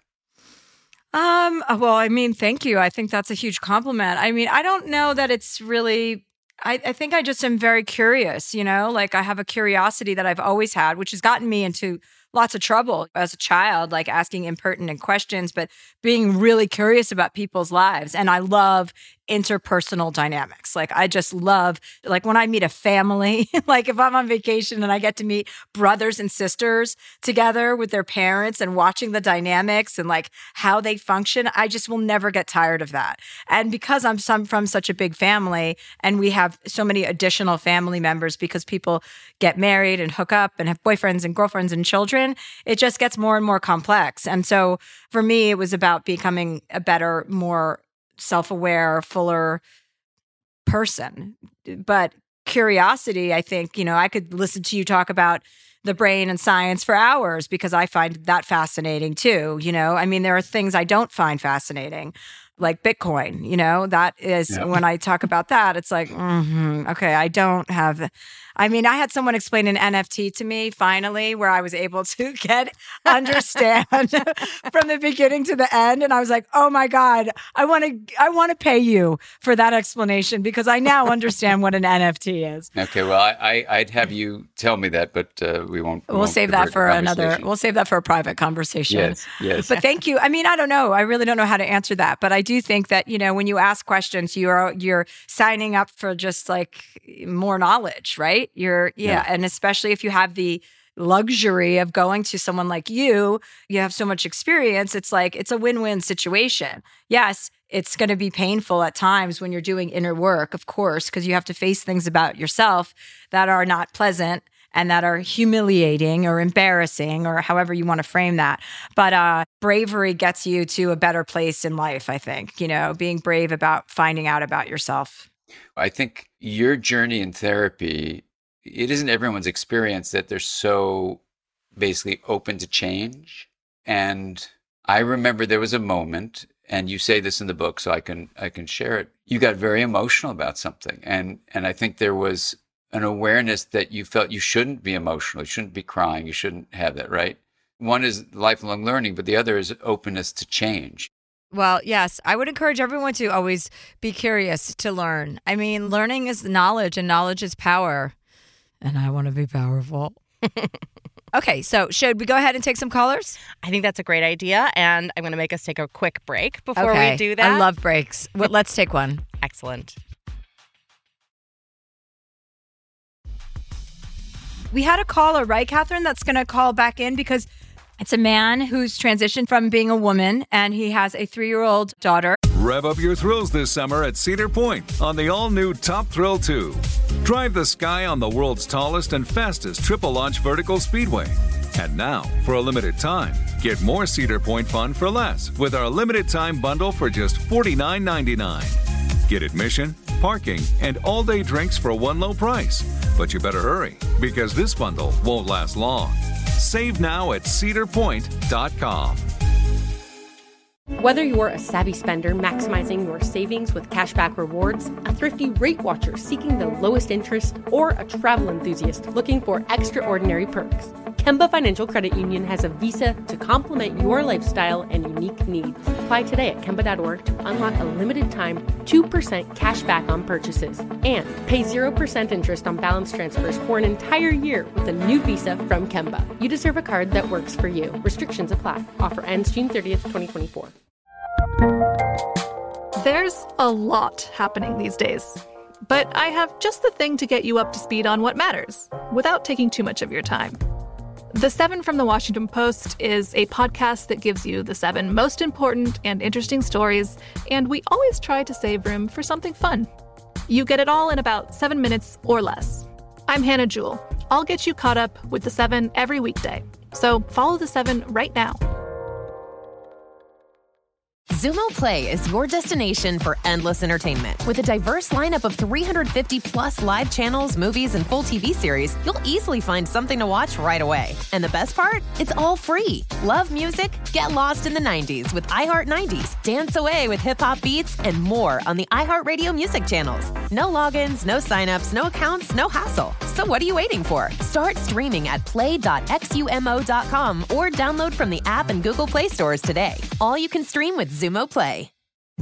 Um, well, I mean, thank you. I think that's a huge compliment. I mean, I don't know that it's really, I, I think I just am very curious, you know, like I have a curiosity that I've always had, which has gotten me into lots of trouble as a child, like asking impertinent questions, but being really curious about people's lives. And I love interpersonal dynamics. Like I just love, like when I meet a family, like if I'm on vacation and I get to meet brothers and sisters together with their parents and watching the dynamics and like how they function, I just will never get tired of that. And because I'm some from such a big family and we have so many additional family members because people get married and hook up and have boyfriends and girlfriends and children, it just gets more and more complex. And so for me, it was about becoming a better, more self-aware, fuller person. But curiosity, I think, you know, I could listen to you talk about the brain and science for hours because I find that fascinating too. You know, I mean, there are things I don't find fascinating, like Bitcoin, you know, that is yeah. When I talk about that, it's like, mm-hmm, okay, I don't have, I mean, I had someone explain an N F T to me finally, where I was able to get, understand from the beginning to the end. And I was like, oh my God, I want to, I want to pay you for that explanation because I now understand what an N F T is. Okay. Well, I, I I'd have you tell me that, but uh, we won't. We'll won't save that for another, we'll save that for a private conversation. Yes. Yes. But thank you. I mean, I don't know. I really don't know how to answer that, but I do think that, you know, when you ask questions, you're, you're signing up for just like more knowledge, right? You're, yeah, yeah. And especially if you have the luxury of going to someone like you, you have so much experience. It's like, it's a win-win situation. Yes, it's going to be painful at times when you're doing inner work, of course, because you have to face things about yourself that are not pleasant and that are humiliating or embarrassing or however you want to frame that. But uh, bravery gets you to a better place in life, I think, you know, being brave about finding out about yourself. I think your journey in therapy, it isn't everyone's experience that they're so basically open to change. And I remember there was a moment, and you say this in the book, so I can I can share it. You got very emotional about something. And and I think there was an awareness that you felt you shouldn't be emotional, you shouldn't be crying, you shouldn't have that, right? One is lifelong learning, but the other is openness to change. Well, yes, I would encourage everyone to always be curious to learn. I mean, learning is knowledge and knowledge is power. And I want to be powerful. Okay, so should we go ahead and take some callers? I think that's a great idea. And I'm going to make us take a quick break before okay. we do that. I love breaks. Well, let's take one. Excellent. We had a caller, right, Catherine, that's going to call back in because it's a man who's transitioned from being a woman and he has a three-year-old daughter. Rev up your thrills this summer at Cedar Point on the all-new Top Thrill two. Drive the sky on the world's tallest and fastest triple-launch vertical speedway. And now, for a limited time, get more Cedar Point fun for less with our limited-time bundle for just forty-nine ninety-nine. Get admission, parking, and all-day drinks for one low price. But you better hurry, because this bundle won't last long. Save now at cedar point dot com. Whether you're a savvy spender maximizing your savings with cashback rewards, a thrifty rate watcher seeking the lowest interest, or a travel enthusiast looking for extraordinary perks, Kemba Financial Credit Union has a visa to complement your lifestyle and unique needs. Apply today at kemba dot org to unlock a limited-time two percent cash back on purchases and pay zero percent interest on balance transfers for an entire year with a new visa from Kemba. You deserve a card that works for you. Restrictions apply. Offer ends June thirtieth, twenty twenty-four. There's a lot happening these days, but I have just the thing to get you up to speed on what matters without taking too much of your time. The Seven from the Washington Post is a podcast that gives you the seven most important and interesting stories, and we always try to save room for something fun. You get it all in about seven minutes or less. I'm Hannah Jewell. I'll get you caught up with The Seven every weekday. So follow The Seven right now. Zumo Play is your destination for endless entertainment. With a diverse lineup of three hundred fifty plus live channels, movies, and full T V series, you'll easily find something to watch right away. And the best part? It's all free. Love music? Get lost in the nineties with iHeart nineties, dance away with hip-hop beats, and more on the iHeartRadio music channels. No logins, no signups, no accounts, no hassle. So what are you waiting for? Start streaming at play dot xumo dot com or download from the app and Google Play stores today. All you can stream with Zumo Play.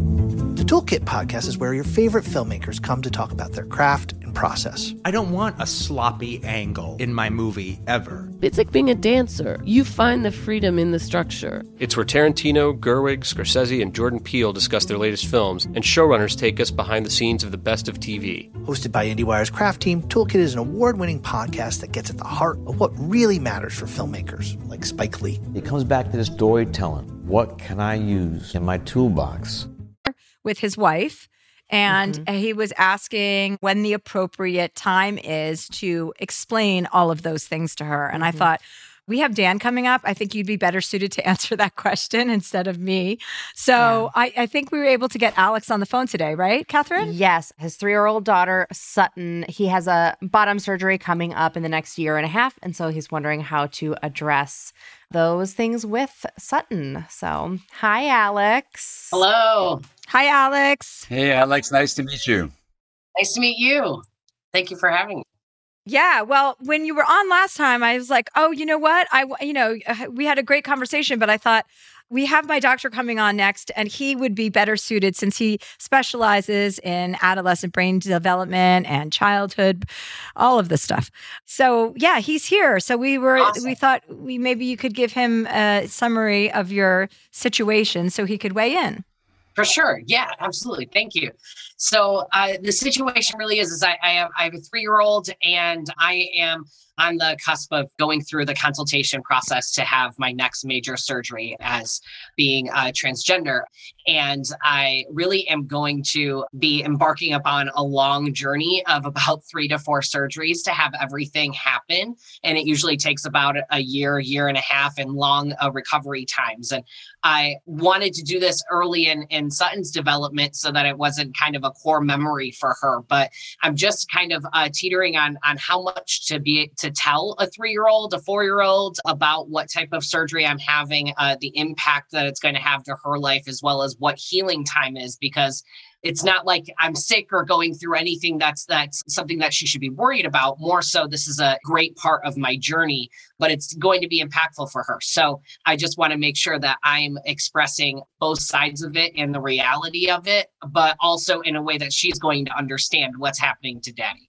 The Toolkit podcast is where your favorite filmmakers come to talk about their craft and process. I don't want a sloppy angle in my movie ever. It's like being a dancer. You find the freedom in the structure. It's where Tarantino, Gerwig, Scorsese, and Jordan Peele discuss their latest films, and showrunners take us behind the scenes of the best of T V. Hosted by IndieWire's craft team, Toolkit is an award-winning podcast that gets at the heart of what really matters for filmmakers, like Spike Lee. It comes back to the storytelling. What can I use in my toolbox? With his wife, and Mm-hmm. he was asking when the appropriate time is to explain all of those things to her. And Mm-hmm. I thought, we have Dan coming up. I think you'd be better suited to answer that question instead of me. So yeah. I, I think we were able to get Alex on the phone today, right, Catherine? Yes. His three-year-old daughter, Sutton, he has a bottom surgery coming up in the next year and a half. And so he's wondering how to address those things with Sutton. So, hi, Alex. Hello. Hi, Alex. Hey, Alex. Nice to meet you. Nice to meet you. Thank you for having me. Yeah, well, when you were on last time, I was like, oh, you know what? I, you know, we had a great conversation, but I thought we have my doctor coming on next, and he would be better suited since he specializes in adolescent brain development and childhood, all of the stuff. So yeah, he's here. So we were, awesome. we thought we maybe you could give him a summary of your situation so he could weigh in. For sure. Yeah, absolutely. Thank you. So uh, the situation really is, is I, I have I have a three-year-old, and I am on the cusp of going through the consultation process to have my next major surgery as being uh, transgender. And I really am going to be embarking upon a long journey of about three to four surgeries to have everything happen. And it usually takes about a year, year and a half, and long uh, recovery times. And I wanted to do this early in, in Sutton's development so that it wasn't kind of a core memory for her. But I'm just kind of uh, teetering on, on how much to be to tell a three-year-old, a four-year-old about what type of surgery I'm having, uh, the impact that it's going to have to her life, as well as what healing time is, because it's not like I'm sick or going through anything that's that's something that she should be worried about. More so, this is a great part of my journey, but it's going to be impactful for her. So I just want to make sure that I'm expressing both sides of it and the reality of it, but also in a way that she's going to understand what's happening to Daddy.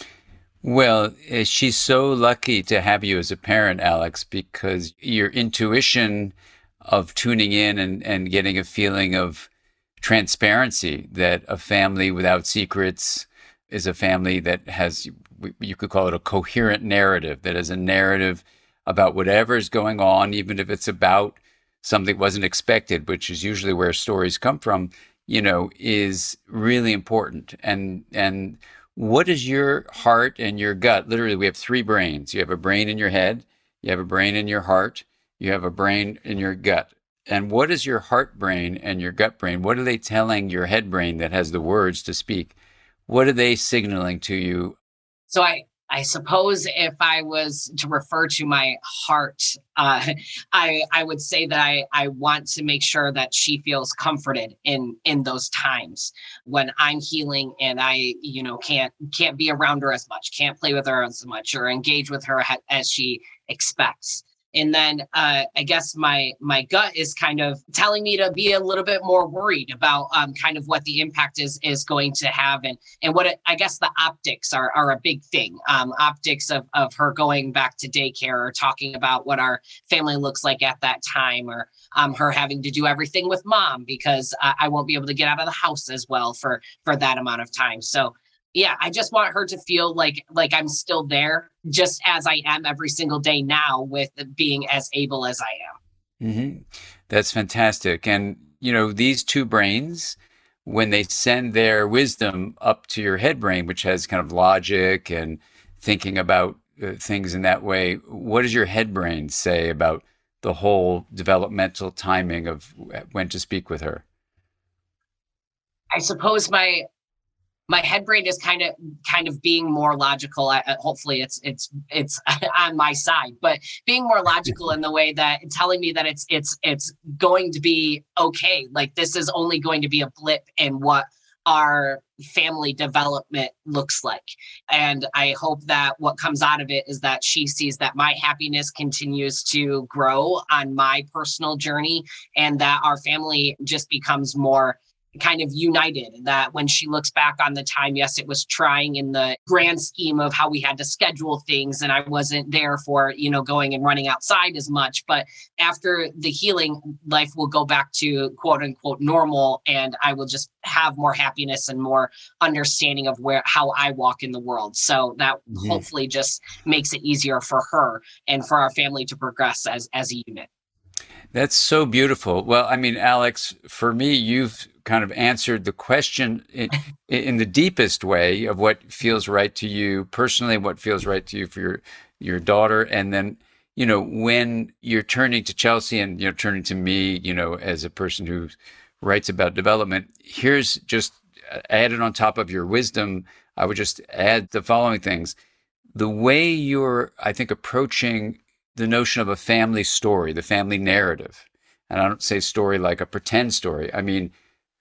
Well, she's so lucky to have you as a parent, Alex, because your intuition of tuning in and, and getting a feeling of transparency that a family without secrets is a family that has, you could call it a coherent narrative, that is a narrative about whatever is going on, even if it's about something that wasn't expected, which is usually where stories come from, you know, is really important. And, and what is your heart and your gut? Literally, we have three brains. You have a brain in your head, you have a brain in your heart, you have a brain in your gut. And what is your heart brain and your gut brain? What are they telling your head brain that has the words to speak? What are they signaling to you? So I, I suppose if I was to refer to my heart, uh, I I would say that I, I want to make sure that she feels comforted in in those times when I'm healing and I, you know, can't can't be around her as much, can't play with her as much, or engage with her as she expects. And then uh, I guess my my gut is kind of telling me to be a little bit more worried about um, kind of what the impact is is going to have. And and what it, I guess the optics are are a big thing. Um, optics of, of her going back to daycare, or talking about what our family looks like at that time, or um, her having to do everything with mom because uh, I won't be able to get out of the house as well for for that amount of time. So yeah, I just want her to feel like like I'm still there, just as I am every single day now, with being as able as I am. Mm-hmm. That's fantastic. And, you know, these two brains, when they send their wisdom up to your head brain, which has kind of logic and thinking about uh, things in that way. What does your head brain say about the whole developmental timing of when to speak with her? I suppose my my head brain is kind of kind of being more logical. I, hopefully it's it's it's on my side, but being more logical in the way that telling me that it's it's it's going to be okay. Like this is only going to be a blip in what our family development looks like. And I hope that what comes out of it is that she sees that my happiness continues to grow on my personal journey, and that our family just becomes more kind of united. That when she looks back on the time, yes, it was trying in the grand scheme of how we had to schedule things, and I wasn't there for, you know, going and running outside as much. But after the healing, life will go back to quote unquote normal, and I will just have more happiness and more understanding of where how I walk in the world. So that mm-hmm. hopefully just makes it easier for her and for our family to progress as as a unit. That's so beautiful. Well, I mean, Alex, for me, you've kind of answered the question in, in the deepest way of what feels right to you personally, what feels right to you for your, your daughter. And then, you know, when you're turning to Chelsea and, you know, turning to me, you know, as a person who writes about development, here's just added on top of your wisdom. I would just add the following things. The way you're, I think, approaching the notion of a family story, the family narrative. And I don't say story like a pretend story. I mean,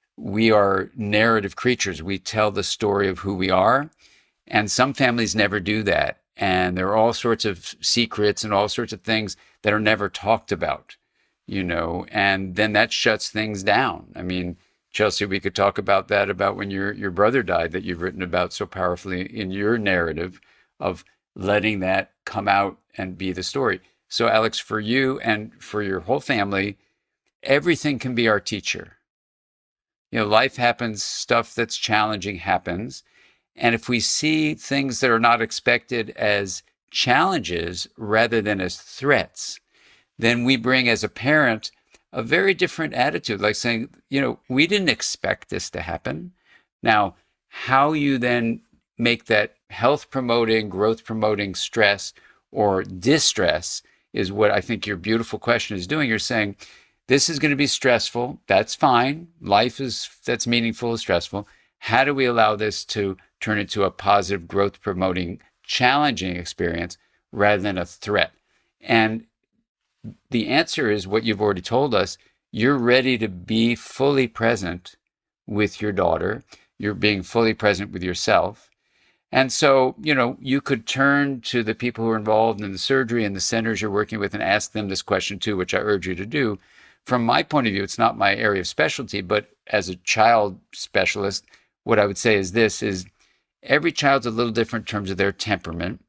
we are narrative creatures. We tell the story of who we are. And some families never do that. And there are all sorts of secrets and all sorts of things that are never talked about, you know, and then that shuts things down. I mean, Chelsea, we could talk about that, about when your, your brother died, that you've written about so powerfully in your narrative of letting that come out and be the story. So Alex, for you and for your whole family, everything can be our teacher. You know, life happens, stuff that's challenging happens. And if we see things that are not expected as challenges rather than as threats, then we bring as a parent a very different attitude, like saying, you know, we didn't expect this to happen. Now, how you then make that health promoting, growth promoting stress or distress is what I think your beautiful question is doing. You're saying, this is going to be stressful. That's fine. Life is, that's meaningful, is stressful. How do we allow this to turn into a positive, growth promoting, challenging experience rather than a threat? And the answer is what you've already told us. You're ready to be fully present with your daughter. You're being fully present with yourself. And so, you know, you could turn to the people who are involved in the surgery and the centers you're working with and ask them this question too, which I urge you to do. From my point of view, it's not my area of specialty, but as a child specialist, what I would say is this, is every child's a little different in terms of their temperament,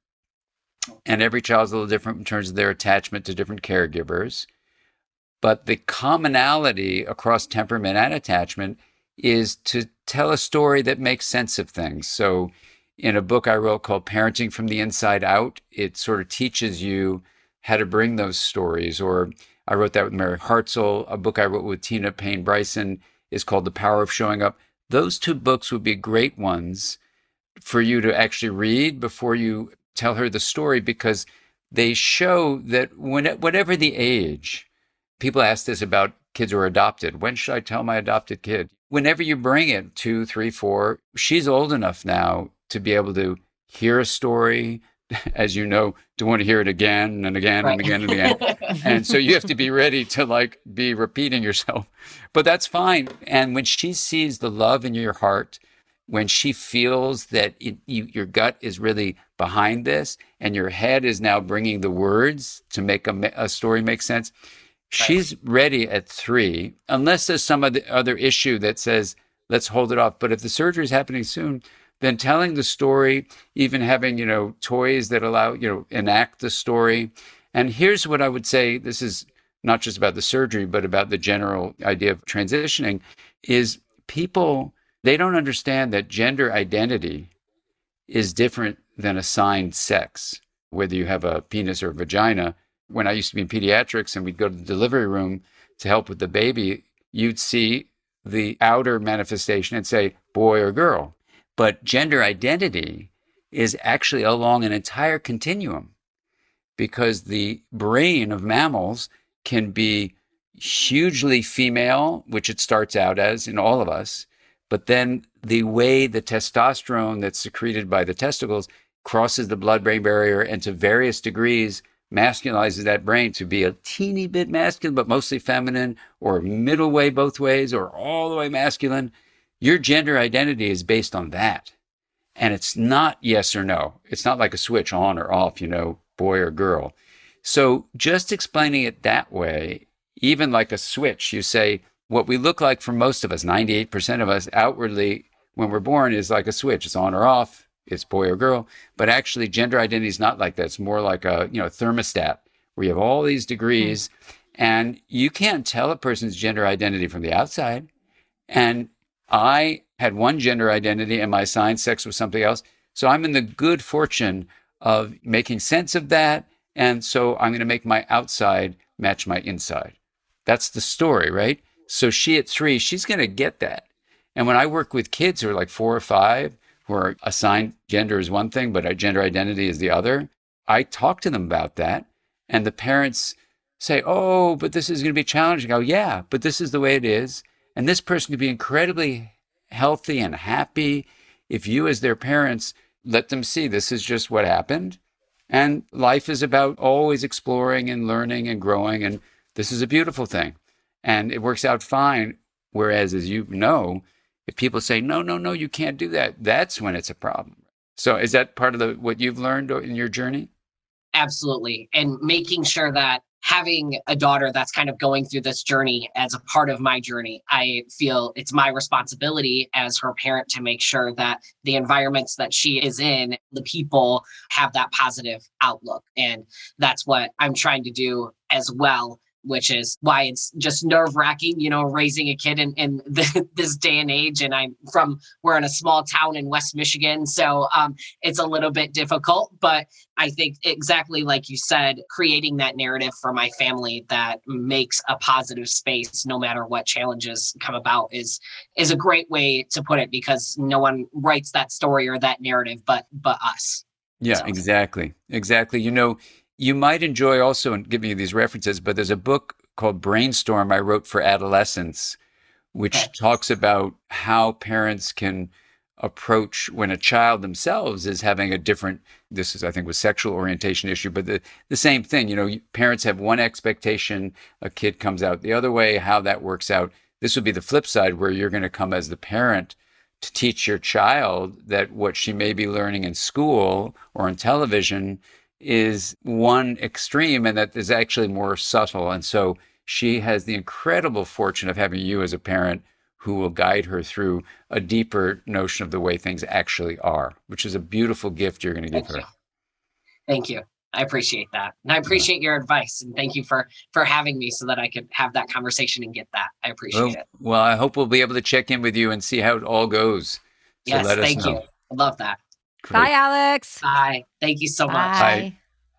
and every child's a little different in terms of their attachment to different caregivers. But the commonality across temperament and attachment is to tell a story that makes sense of things. So in a book I wrote called Parenting from the Inside Out, it sort of teaches you how to bring those stories. Or I wrote that with Mary Hartzell. A book I wrote with Tina Payne Bryson is called The Power of Showing Up. Those two books would be great ones for you to actually read before you tell her the story, because they show that when, whatever the age, people ask this about kids who are adopted. When should I tell my adopted kid? Whenever you bring it, two, three, four, she's old enough now to be able to hear a story, as you know, to want to hear it again and again right. and again and again. And so you have to be ready to like be repeating yourself, but that's fine. And when she sees the love in your heart, when she feels that it, you, your gut is really behind this and your head is now bringing the words to make a, a story make sense, she's ready at three, unless there's some other, other issue that says, let's hold it off. But if the surgery is happening soon, then telling the story, even having, you know, toys that allow, you know, enact the story. And here's what I would say, this is not just about the surgery, but about the general idea of transitioning, is people, they don't understand that gender identity is different than assigned sex, whether you have a penis or a vagina. When I used to be in pediatrics and we'd go to the delivery room to help with the baby, you'd see the outer manifestation and say boy or girl. But gender identity is actually along an entire continuum, because the brain of mammals can be hugely female, which it starts out as in all of us, but then the way the testosterone that's secreted by the testicles crosses the blood-brain barrier and to various degrees masculinizes that brain to be a teeny bit masculine, but mostly feminine, or middle way both ways, or all the way masculine. Your gender identity is based on that. And it's not yes or no. It's not like a switch on or off, you know, boy or girl. So just explaining it that way, even like a switch, you say, what we look like for most of us, ninety-eight percent of us outwardly when we're born is like a switch. It's on or off. It's boy or girl. But actually, gender identity is not like that. It's more like a, you know, thermostat where you have all these degrees, mm. and you can't tell a person's gender identity from the outside. And I had one gender identity and my assigned sex was something else. So I'm in the good fortune of making sense of that. And so I'm going to make my outside match my inside. That's the story, right? So she at three, she's going to get that. And when I work with kids who are like four or five, who are assigned gender is one thing, but gender identity is the other, I talk to them about that. And the parents say, oh, but this is going to be challenging. I go, yeah, but this is the way it is. And this person can be incredibly healthy and happy if you, as their parents, let them see this is just what happened. And life is about always exploring and learning and growing. And this is a beautiful thing. And it works out fine. Whereas, as you know, if people say, no, no, no, you can't do that, that's when it's a problem. So is that part of the what you've learned in your journey? Absolutely. And making sure that having a daughter that's kind of going through this journey as a part of my journey, I feel it's my responsibility as her parent to make sure that the environments that she is in, the people have that positive outlook. And that's what I'm trying to do as well, which is why it's just nerve wracking, you know, raising a kid in, in the, this day and age. And I'm from, we're in a small town in West Michigan. So um, it's a little bit difficult, but I think exactly like you said, creating that narrative for my family that makes a positive space, no matter what challenges come about, is, is a great way to put it, because no one writes that story or that narrative, but, but us. Yeah, so. exactly. Exactly. You know, you might enjoy also, and giving you these references, but there's a book called Brainstorm I wrote for adolescents, which okay. talks about how parents can approach when a child themselves is having a different, this is, I think, was sexual orientation issue, but the, the same thing, you know, parents have one expectation, a kid comes out the other way, how that works out. This would be the flip side, where you're going to come as the parent to teach your child that what she may be learning in school or on television is one extreme, and that is actually more subtle. And so she has the incredible fortune of having you as a parent who will guide her through a deeper notion of the way things actually are, which is a beautiful gift you're going to give Thank her. You. Thank you. I appreciate that. And I appreciate your advice. And thank you for, for having me so that I could have that conversation and get that. I appreciate well, it. Well, I hope we'll be able to check in with you and see how it all goes. So yes, let us thank know. you. I love that. Great. Bye, Alex. Bye. Thank you so much. Bye.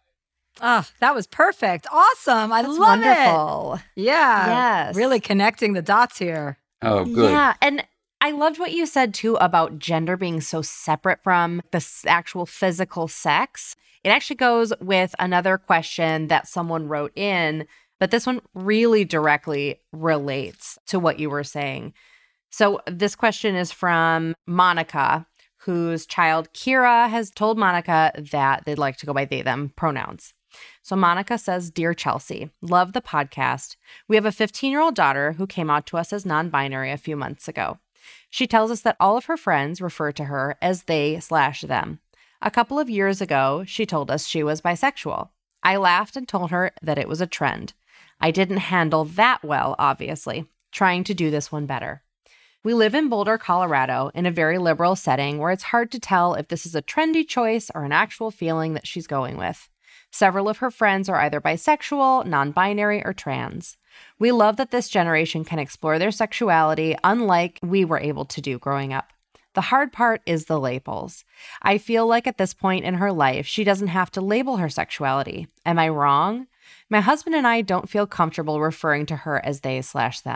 Oh, that was perfect. Awesome. I That's love wonderful. it. Yeah. Yes. Really connecting the dots here. Oh, good. Yeah. And I loved what you said, too, about gender being so separate from the actual physical sex. It actually goes with another question that someone wrote in, but this one really directly relates to what you were saying. So this question is from Monica, whose child Kira has told Monica that they'd like to go by they, them pronouns. So Monica says, Dear Chelsea, love the podcast. We have a fifteen-year-old daughter who came out to us as non-binary a few months ago. She tells us that all of her friends refer to her as they slash them. A couple of years ago, she told us she was bisexual. I laughed and told her that it was a trend. I didn't handle that well, obviously, trying to do this one better. We live in Boulder, Colorado, in a very liberal setting where it's hard to tell if this is a trendy choice or an actual feeling that she's going with. Several of her friends are either bisexual, non-binary, or trans. We love that this generation can explore their sexuality unlike we were able to do growing up. The hard part is the labels. I feel like at this point in her life, she doesn't have to label her sexuality. Am I wrong? My husband and I don't feel comfortable referring to her as they slash them.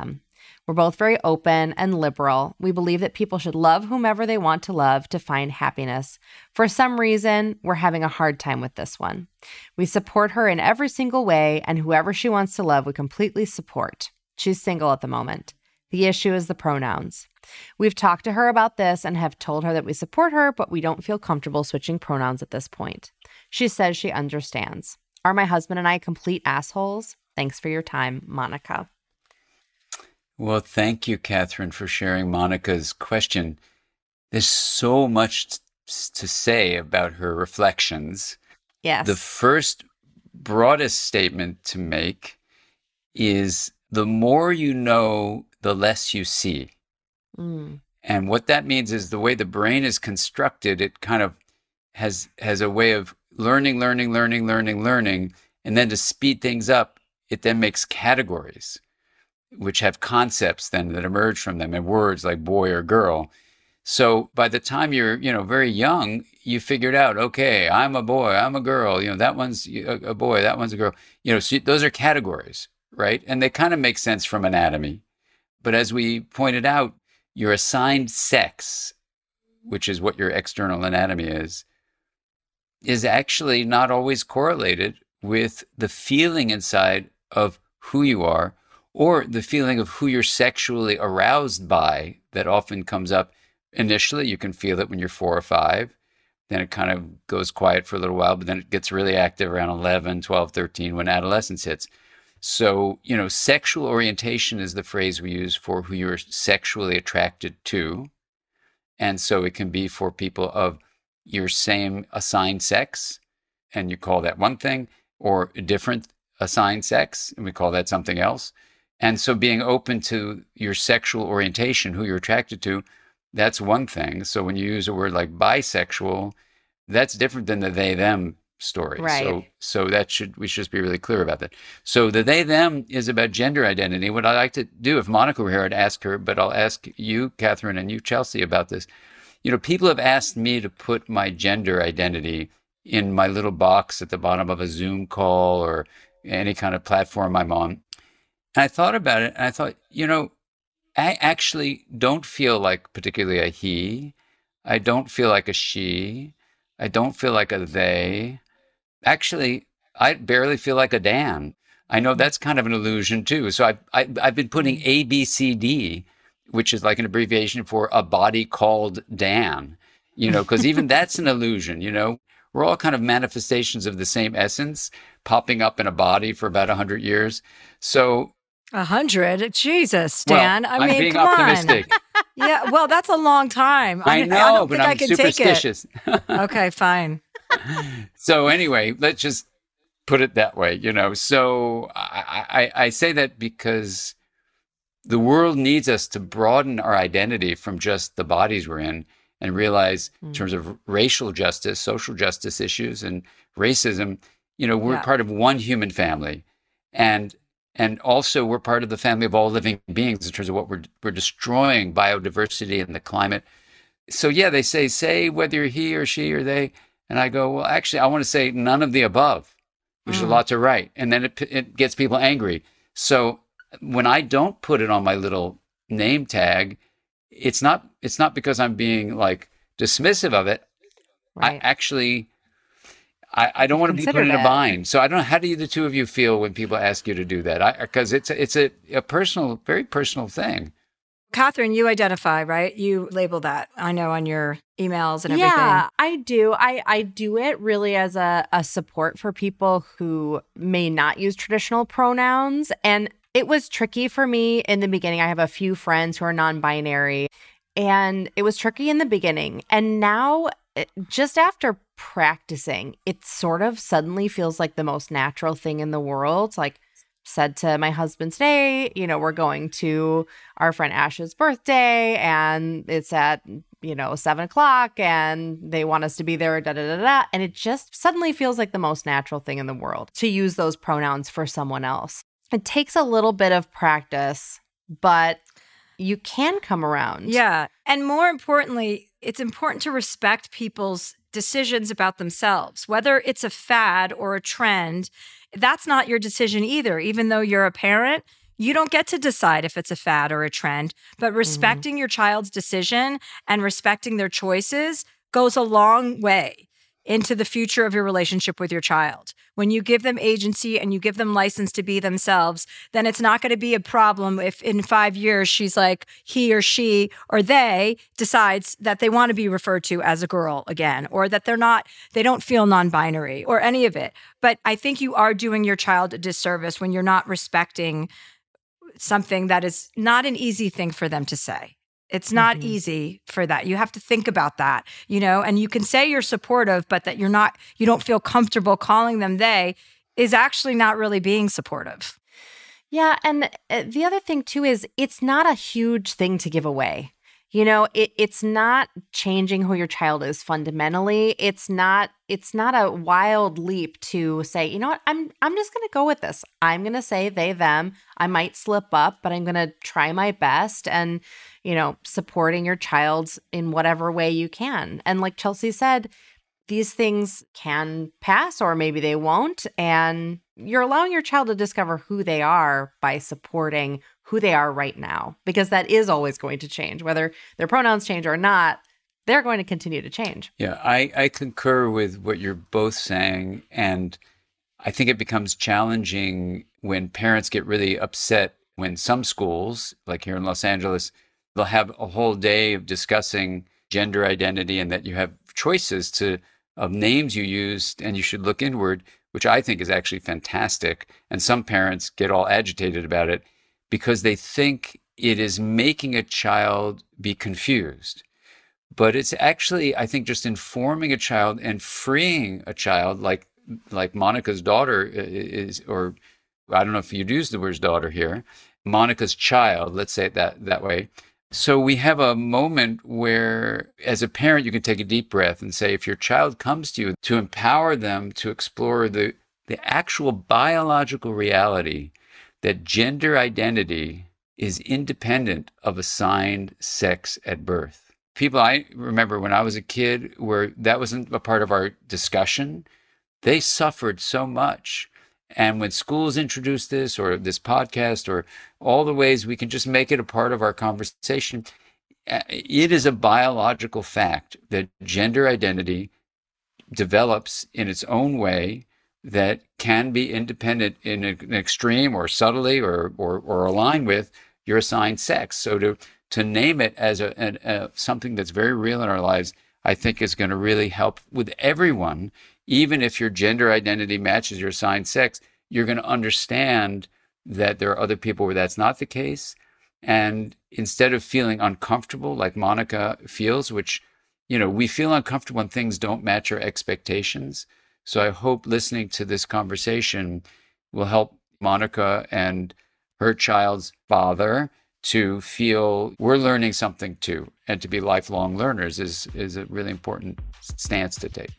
We're both very open and liberal. We believe that people should love whomever they want to love to find happiness. For some reason, we're having a hard time with this one. We support her in every single way, and whoever she wants to love, we completely support. She's single at the moment. The issue is the pronouns. We've talked to her about this and have told her that we support her, but we don't feel comfortable switching pronouns at this point. She says she understands. Are my husband and I complete assholes? Thanks for your time, Monica. Well, thank you, Catherine, for sharing Monica's question. There's so much t- to say about her reflections. Yes. The first broadest statement to make is the more you know, the less you see. Mm. And what that means is the way the brain is constructed, it kind of has has a way of learning, learning, learning, learning, learning. And then to speed things up, it then makes categories, which have concepts then that emerge from them and words like boy or girl. So by the time you're, you know, very young, you figured out, okay, I'm a boy, I'm a girl, you know, that one's a boy, that one's a girl. You know, so those are categories, right? And they kind of make sense from anatomy. But as we pointed out, your assigned sex, which is what your external anatomy is, is actually not always correlated with the feeling inside of who you are, or the feeling of who you're sexually aroused by that often comes up initially. You can feel it when you're four or five. Then it kind of goes quiet for a little while, but then it gets really active around eleven, twelve, thirteen when adolescence hits. So, you know, sexual orientation is the phrase we use for who you're sexually attracted to. And so it can be for people of your same assigned sex, and you call that one thing, or a different assigned sex, and we call that something else. And so being open to your sexual orientation, who you're attracted to, that's one thing. So when you use a word like bisexual, that's different than the they, them story. Right. So so that should, we should just be really clear about that. So the they, them is about gender identity. What I'd like to do, if Monica were here, I'd ask her, but I'll ask you, Catherine, and you, Chelsea, about this. You know, people have asked me to put my gender identity in my little box at the bottom of a Zoom call or any kind of platform I'm on. And I thought about it, and I thought, you know, I actually don't feel like particularly a he. I don't feel like a she. I don't feel like a they. Actually, I barely feel like a Dan. I know that's kind of an illusion too. So I've, I, I've been putting A, B, C, D, which is like an abbreviation for a body called Dan, you know, because even that's an illusion, you know. We're all kind of manifestations of the same essence popping up in a body for about one hundred years. So A hundred? Jesus, Dan. well, I I'm mean, being come optimistic. on. Yeah, well, that's a long time. I mean, know, I don't but think I'm I can take superstitious. it. Okay, fine. So anyway, let's just put it that way, you know. So I, I, I say that because the world needs us to broaden our identity from just the bodies we're in and realize in terms of racial justice, social justice issues, and racism, you know, we're Yeah. part of one human family. And and also we're part of the family of all living beings in terms of what we're we're destroying biodiversity and the climate. So yeah, they say, say whether you're he or she or they. And I go, well, actually, I want to say none of the above, which is a lot to write. And then it it gets people angry. So when I don't put it on my little name tag, it's not it's not because I'm being like dismissive of it. Right. I actually I, I don't want to be put Considered in a it. bind. So I don't know, how do you, the two of you feel when people ask you to do that? Because it's a, it's a, a personal, very personal thing. Catherine, you identify, right? You label that. I know on your emails and everything. Yeah, I do. I, I do it really as a, a support for people who may not use traditional pronouns. And it was tricky for me in the beginning. I have a few friends who are non-binary, and it was tricky in the beginning. And now, it- just after practicing, it sort of suddenly feels like the most natural thing in the world. Like, said to my husband today, you know, we're going to our friend Ash's birthday, and it's at, you know, seven o'clock, and they want us to be there, da da da da. And it just suddenly feels like the most natural thing in the world to use those pronouns for someone else. It takes a little bit of practice, but you can come around. Yeah. And more importantly, it's important to respect people's decisions about themselves, whether it's a fad or a trend. That's not your decision either. Even though you're a parent, You don't get to decide if it's a fad or a trend, but respecting mm-hmm. your child's decision and respecting their choices goes a long way into the future of your relationship with your child. When you give them agency and you give them license to be themselves, then it's not going to be a problem if in five years she's like, he or she or they decides that they want to be referred to as a girl again, or that they're not, they don't feel non-binary or any of it. But I think you are doing your child a disservice when you're not respecting something that is not an easy thing for them to say. It's not mm-hmm. easy for that. You have to think about that, you know, and you can say you're supportive, but that you're not, you don't feel comfortable calling them they is actually not really being supportive. Yeah. And the other thing too is it's not a huge thing to give away. You know, it, it's not changing who your child is fundamentally. It's not it's not a wild leap to say, you know what, I'm I'm just going to go with this. I'm going to say they, them. I might slip up, but I'm going to try my best and, you know, supporting your child in whatever way you can. And like Chelsea said, these things can pass or maybe they won't. And you're allowing your child to discover who they are by supporting who they are right now, because that is always going to change. Whether their pronouns change or not, they're going to continue to change. Yeah, I, I concur with what you're both saying. And I think it becomes challenging when parents get really upset when some schools, like here in Los Angeles, they'll have a whole day of discussing gender identity and that you have choices to of names you use and you should look inward, which I think is actually fantastic. And some parents get all agitated about it because they think it is making a child be confused. But it's actually, I think, just informing a child and freeing a child, like like Monica's daughter is, or I don't know if you'd use the word daughter here, Monica's child, let's say it that, that way. So we have a moment where, as a parent, you can take a deep breath and say, if your child comes to you, to empower them to explore the, the actual biological reality that gender identity is independent of assigned sex at birth. People I remember when I was a kid where that wasn't a part of our discussion, they suffered so much. And when schools introduce this or this podcast or all the ways we can just make it a part of our conversation, it is a biological fact that gender identity develops in its own way that can be independent in an extreme or subtly or, or, or align with your assigned sex. So to, to name it as a, a, a something that's very real in our lives, I think is going to really help with everyone. Even if your gender identity matches your assigned sex, you're going to understand that there are other people where that's not the case. And instead of feeling uncomfortable like Monica feels, which, you know, we feel uncomfortable when things don't match our expectations. So I hope listening to this conversation will help Monica and her child's father to feel we're learning something too. And to be lifelong learners is, is a really important stance to take.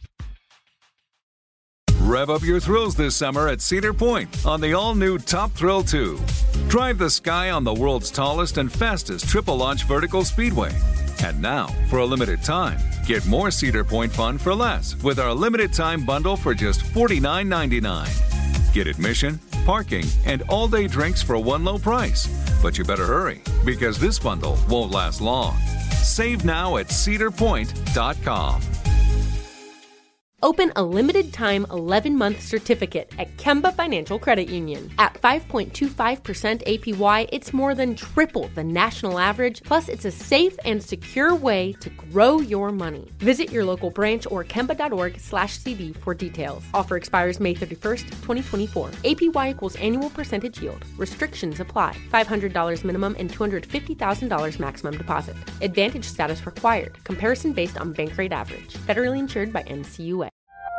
Rev up your thrills this summer at Cedar Point on the all-new Top Thrill two. Drive the sky on the world's tallest and fastest triple-launch vertical speedway. And now, for a limited time, get more Cedar Point fun for less with our limited-time bundle for just forty-nine ninety-nine. Get admission, parking, and all-day drinks for one low price. But you better hurry, because this bundle won't last long. Save now at cedar point dot com. Open a limited-time eleven-month certificate at Kemba Financial Credit Union. At five point two five percent A P Y, it's more than triple the national average, plus it's a safe and secure way to grow your money. Visit your local branch or kemba.org slash CD for details. Offer expires May thirty-first, twenty twenty-four. A P Y equals annual percentage yield. Restrictions apply. five hundred dollars minimum and two hundred fifty thousand dollars maximum deposit. Advantage status required. Comparison based on bank rate average. Federally insured by N C U A.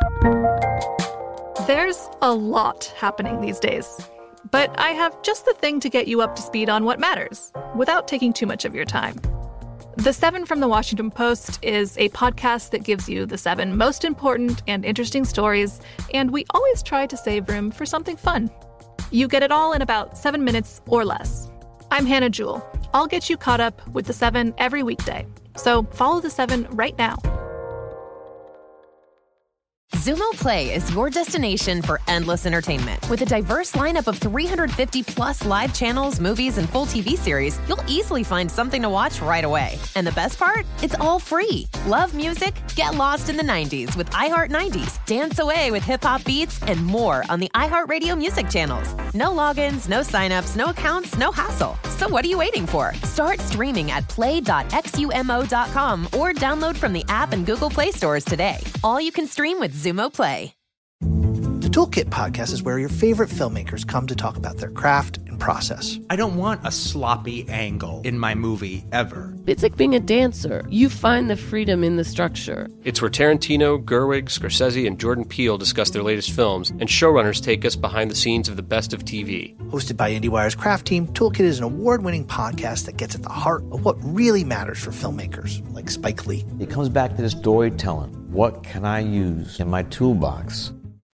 There's a lot happening these days, but I have just the thing to get you up to speed on what matters without taking too much of your time. The Seven from the Washington Post is a podcast that gives you the seven most important and interesting stories, and we always try to save room for something fun. You get it all in about seven minutes or less. I'm Hannah Jewell. I'll get you caught up with the seven every weekday. So follow the seven right now. Zumo Play is your destination for endless entertainment. With a diverse lineup of three hundred fifty plus live channels, movies, and full T V series, you'll easily find something to watch right away. And the best part? It's all free. Love music? Get lost in the nineties with iHeart nineties, dance away with hip-hop beats, and more on the iHeartRadio music channels. No logins, no signups, no accounts, no hassle. So what are you waiting for? Start streaming at play dot xumo dot com or download from the app and Google Play stores today. All you can stream with Zumo Play. The Toolkit podcast is where your favorite filmmakers come to talk about their craft and process. I don't want a sloppy angle in my movie ever. It's like being a dancer. You find the freedom in the structure. It's where Tarantino, Gerwig, Scorsese, and Jordan Peele discuss their latest films, and showrunners take us behind the scenes of the best of T V. Hosted by IndieWire's craft team, Toolkit is an award-winning podcast that gets at the heart of what really matters for filmmakers, like Spike Lee. It comes back to this storytelling. What can I use in my toolbox?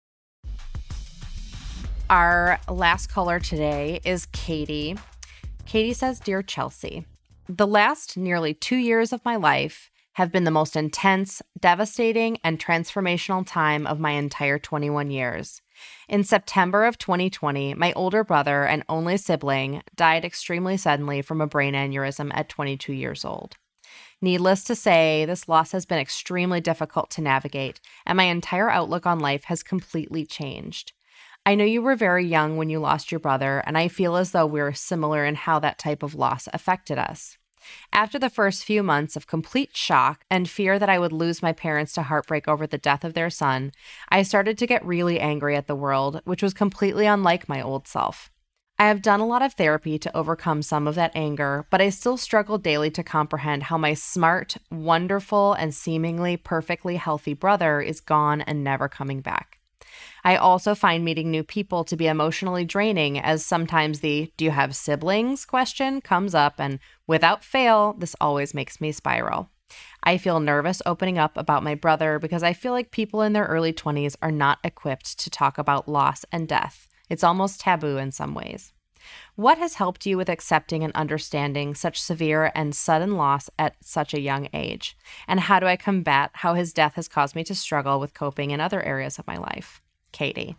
Our last caller today is Katie. Katie says, Dear Chelsea, the last nearly two years of my life have been the most intense, devastating, and transformational time of my entire twenty-one years. In September of twenty twenty, my older brother and only sibling died extremely suddenly from a brain aneurysm at twenty-two years old. Needless to say, this loss has been extremely difficult to navigate, and my entire outlook on life has completely changed. I know you were very young when you lost your brother, and I feel as though we're similar in how that type of loss affected us. After the first few months of complete shock and fear that I would lose my parents to heartbreak over the death of their son, I started to get really angry at the world, which was completely unlike my old self. I have done a lot of therapy to overcome some of that anger, but I still struggle daily to comprehend how my smart, wonderful, and seemingly perfectly healthy brother is gone and never coming back. I also find meeting new people to be emotionally draining, as sometimes the "do you have siblings?" question comes up, and without fail, this always makes me spiral. I feel nervous opening up about my brother because I feel like people in their early twenties are not equipped to talk about loss and death. It's almost taboo in some ways. What has helped you with accepting and understanding such severe and sudden loss at such a young age? And how do I combat how his death has caused me to struggle with coping in other areas of my life? Katie.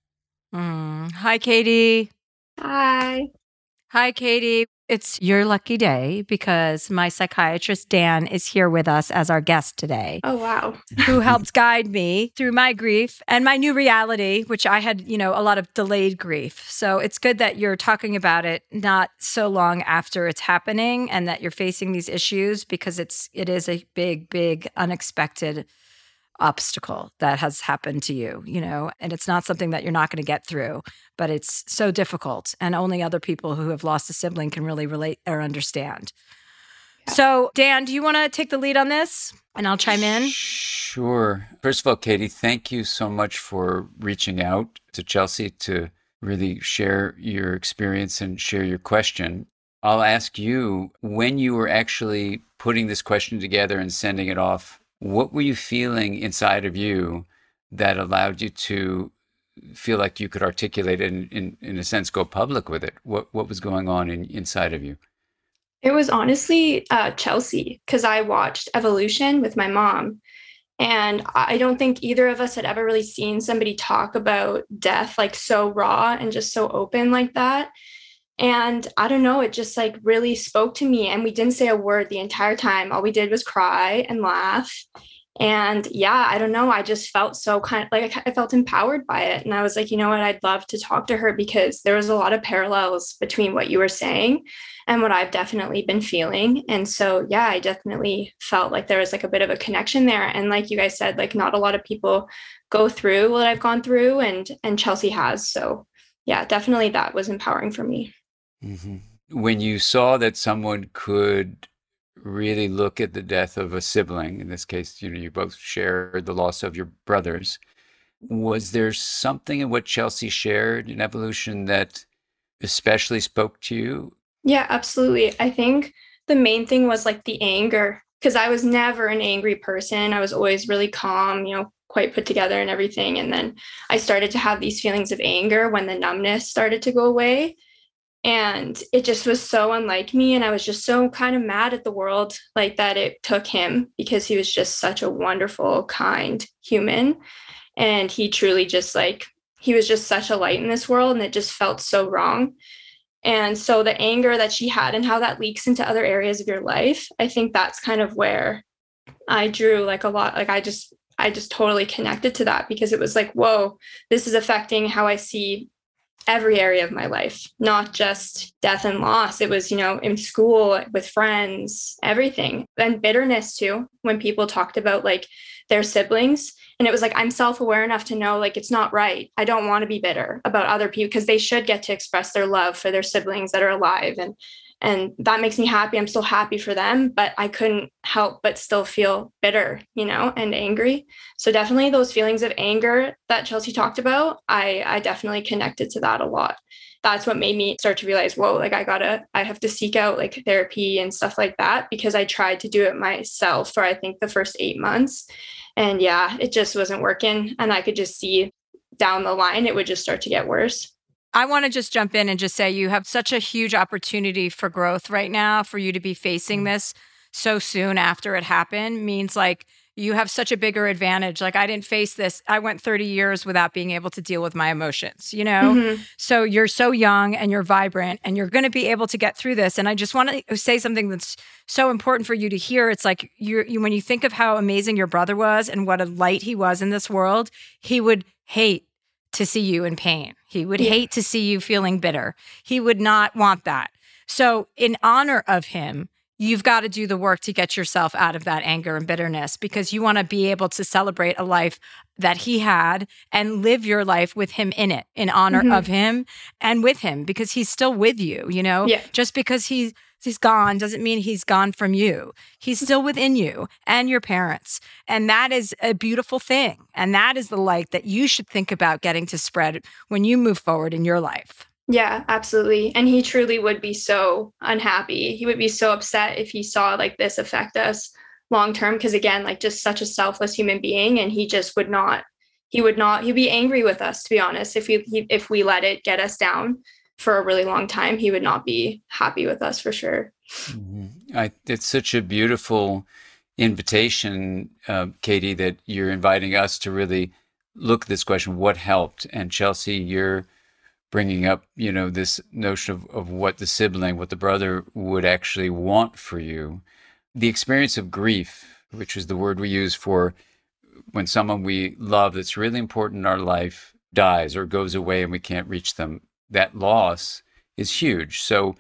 Mm. Hi, Katie. Hi. Hi, Katie. It's your lucky day because my psychiatrist, Dan, is here with us as our guest today. Oh, wow. Who helped guide me through my grief and my new reality, which I had, you know, a lot of delayed grief. So it's good that you're talking about it not so long after it's happening and that you're facing these issues, because it's, it is a big, big, unexpected obstacle that has happened to you, you know, and it's not something that you're not going to get through, but it's so difficult, and only other people who have lost a sibling can really relate or understand. Yeah. So, Dan, do you want to take the lead on this and I'll chime in? Sure. First of all, Katie, thank you so much for reaching out to Chelsea to really share your experience and share your question. I'll ask you, when you were actually putting this question together and sending it off, what were you feeling inside of you that allowed you to feel like you could articulate it and, in, in a sense, go public with it? What what was going on in, inside of you? It was honestly uh, Chelsea, because I watched Evolution with my mom. And I don't think either of us had ever really seen somebody talk about death like so raw and just so open like that. And I don't know, it just like really spoke to me, and we didn't say a word the entire time. All we did was cry and laugh. And yeah, I don't know, I just felt so kind of like I felt empowered by it. And I was like, you know what, I'd love to talk to her, because there was a lot of parallels between what you were saying and what I've definitely been feeling. And so, yeah, I definitely felt like there was like a bit of a connection there. And like you guys said, like not a lot of people go through what I've gone through, and and Chelsea has. So yeah, definitely that was empowering for me. Mm-hmm. When you saw that someone could really look at the death of a sibling, in this case, you know, you both shared the loss of your brothers, was there something in what Chelsea shared in Evolution that especially spoke to you? Yeah, absolutely. I think the main thing was like the anger, because I was never an angry person. I was always really calm, you know, quite put together and everything. And then I started to have these feelings of anger when the numbness started to go away. And it just was so unlike me. And I was just so kind of mad at the world, like that it took him, because he was just such a wonderful, kind human. And he truly just like, he was just such a light in this world, and it just felt so wrong. And so the anger that she had and how that leaks into other areas of your life, I think that's kind of where I drew like a lot, like I just, I just totally connected to that, because it was like, whoa, this is affecting how I see every area of my life, not just death and loss. It was, you know, in school, with friends, everything. And bitterness too, when people talked about like their siblings. And it was like, I'm self-aware enough to know, like, it's not right. I don't want to be bitter about other people, because they should get to express their love for their siblings that are alive. And And that makes me happy. I'm still happy for them, but I couldn't help but still feel bitter, you know, and angry. So definitely those feelings of anger that Chelsea talked about, I, I definitely connected to that a lot. That's what made me start to realize, whoa, like I gotta, I have to seek out like therapy and stuff like that, because I tried to do it myself for, I think, the first eight months. And yeah, it just wasn't working. And I could just see down the line, it would just start to get worse. I want to just jump in and just say you have such a huge opportunity for growth right now. For you to be facing this so soon after it happened means like you have such a bigger advantage. Like I didn't face this. I went thirty years without being able to deal with my emotions, you know? Mm-hmm. So you're so young and you're vibrant and you're going to be able to get through this. And I just want to say something that's so important for you to hear. It's like you're, you, when you think of how amazing your brother was and what a light he was in this world, he would hate to see you in pain. He would yeah. hate to see you feeling bitter. He would not want that. So in honor of him, you've got to do the work to get yourself out of that anger and bitterness, because you want to be able to celebrate a life that he had and live your life with him in it, in honor mm-hmm. of him and with him, because he's still with you, you know? Yeah. Just because he's he's gone doesn't mean he's gone from you. He's still within you and your parents. And that is a beautiful thing. And that is the light that you should think about getting to spread when you move forward in your life. Yeah, absolutely. And he truly would be so unhappy. He would be so upset if he saw like this affect us long term. Because again, like just such a selfless human being. And he just would not, he would not, he'd be angry with us, to be honest. If we, he, if we let it get us down for a really long time, he would not be happy with us for sure. Mm-hmm. I, it's such a beautiful invitation, uh, Katie, that you're inviting us to really look at this question, what helped? And Chelsea, you're bringing up, you know, this notion of, of what the sibling, what the brother would actually want for you. The experience of grief, which is the word we use for when someone we love that's really important in our life dies or goes away and we can't reach them, that loss is huge. So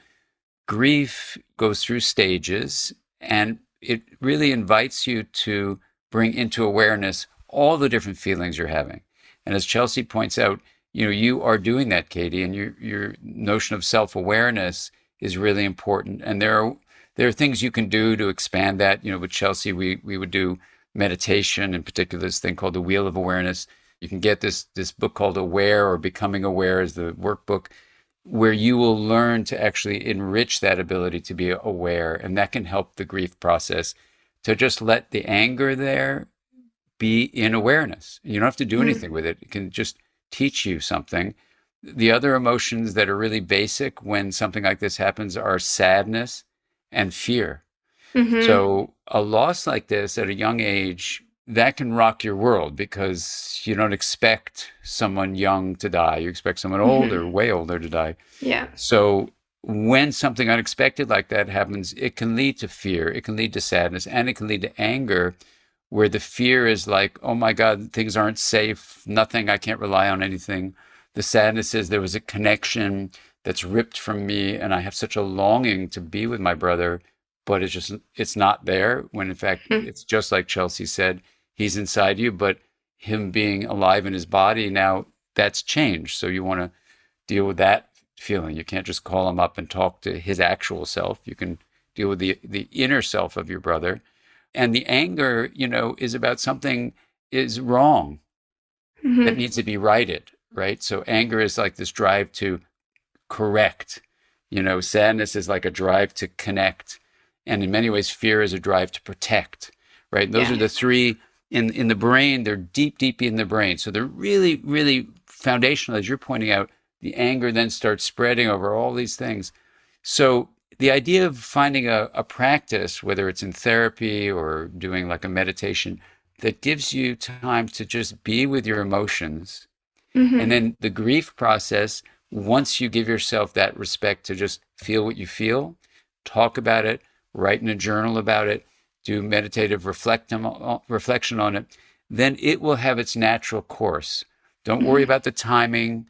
grief goes through stages, and it really invites you to bring into awareness all the different feelings you're having. And as Chelsea points out, you know, you are doing that, Katie, and your your notion of self-awareness is really important. And there are there are things you can do to expand that. You know, with Chelsea, we we would do meditation, in particular, this thing called the Wheel of Awareness. You can get this this book called Aware, or Becoming Aware is the workbook, where you will learn to actually enrich that ability to be aware. And that can help the grief process to just let the anger there be in awareness. You don't have to do anything mm-hmm. with it. It can just teach you something. The other emotions that are really basic when something like this happens are sadness and fear. Mm-hmm. So a loss like this at a young age, that can rock your world, because you don't expect someone young to die. You expect someone mm-hmm. older, way older to die. Yeah. So when something unexpected like that happens, it can lead to fear, it can lead to sadness, and it can lead to anger, where the fear is like, oh my God, things aren't safe, nothing, I can't rely on anything. The sadness is there was a connection that's ripped from me, and I have such a longing to be with my brother, but it's just, it's not there, when in fact, mm-hmm. it's just like Chelsea said, he's inside you, but him being alive in his body now, that's changed. So you want to deal with that feeling. You can't just call him up and talk to his actual self. You can deal with the, the inner self of your brother. And the anger, you know, is about something is wrong mm-hmm. that needs to be righted, right? So anger is like this drive to correct. You know, sadness is like a drive to connect. And in many ways, fear is a drive to protect, right? And those yeah. are the three in, in the brain. They're deep, deep in the brain. So they're really, really foundational. As you're pointing out, the anger then starts spreading over all these things. So the idea of finding a, a practice, whether it's in therapy or doing like a meditation, that gives you time to just be with your emotions. Mm-hmm. And then the grief process, once you give yourself that respect to just feel what you feel, talk about it, write in a journal about it, do meditative reflect, reflection on it, then it will have its natural course. Don't mm-hmm. worry about the timing,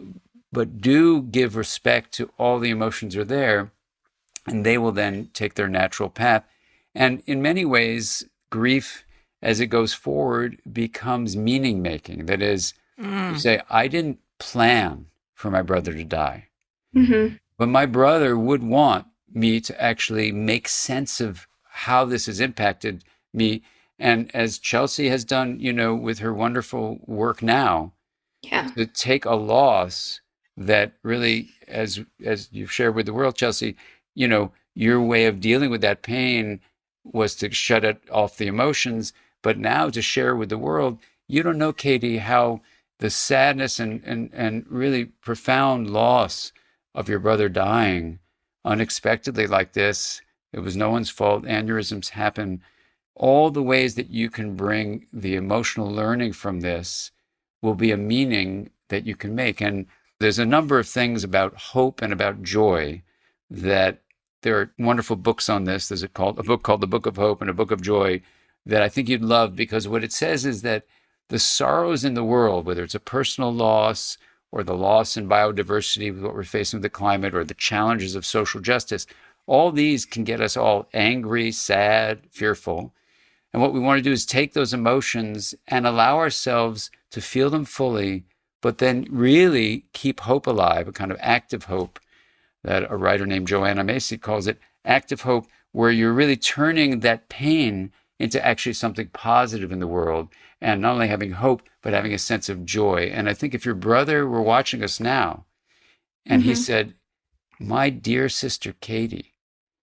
but do give respect to all the emotions are there, and they will then take their natural path. And in many ways, grief, as it goes forward, becomes meaning-making. That is, mm. you say, I didn't plan for my brother to die, mm-hmm. but my brother would want me to actually make sense of how this has impacted me. And as Chelsea has done, you know, with her wonderful work now, yeah. to take a loss that really, as as you've shared with the world, Chelsea, you know, your way of dealing with that pain was to shut it off the emotions, but now to share with the world. You don't know, Katie, how the sadness and and and really profound loss of your brother dying unexpectedly like this, it was no one's fault, aneurysms happen, all the ways that you can bring the emotional learning from this will be a meaning that you can make. And there's a number of things about hope and about joy that there are wonderful books on this. There's a, called, a book called The Book of Hope and a Book of Joy that I think you'd love, because what it says is that the sorrows in the world, whether it's a personal loss or the loss in biodiversity with what we're facing with the climate or the challenges of social justice, all these can get us all angry, sad, fearful. And what we want to do is take those emotions and allow ourselves to feel them fully, but then really keep hope alive, a kind of active hope that a writer named Joanna Macy calls it, active hope, where you're really turning that pain into actually something positive in the world, and not only having hope, but having a sense of joy. And I think if your brother were watching us now, and mm-hmm. he said, my dear sister Katie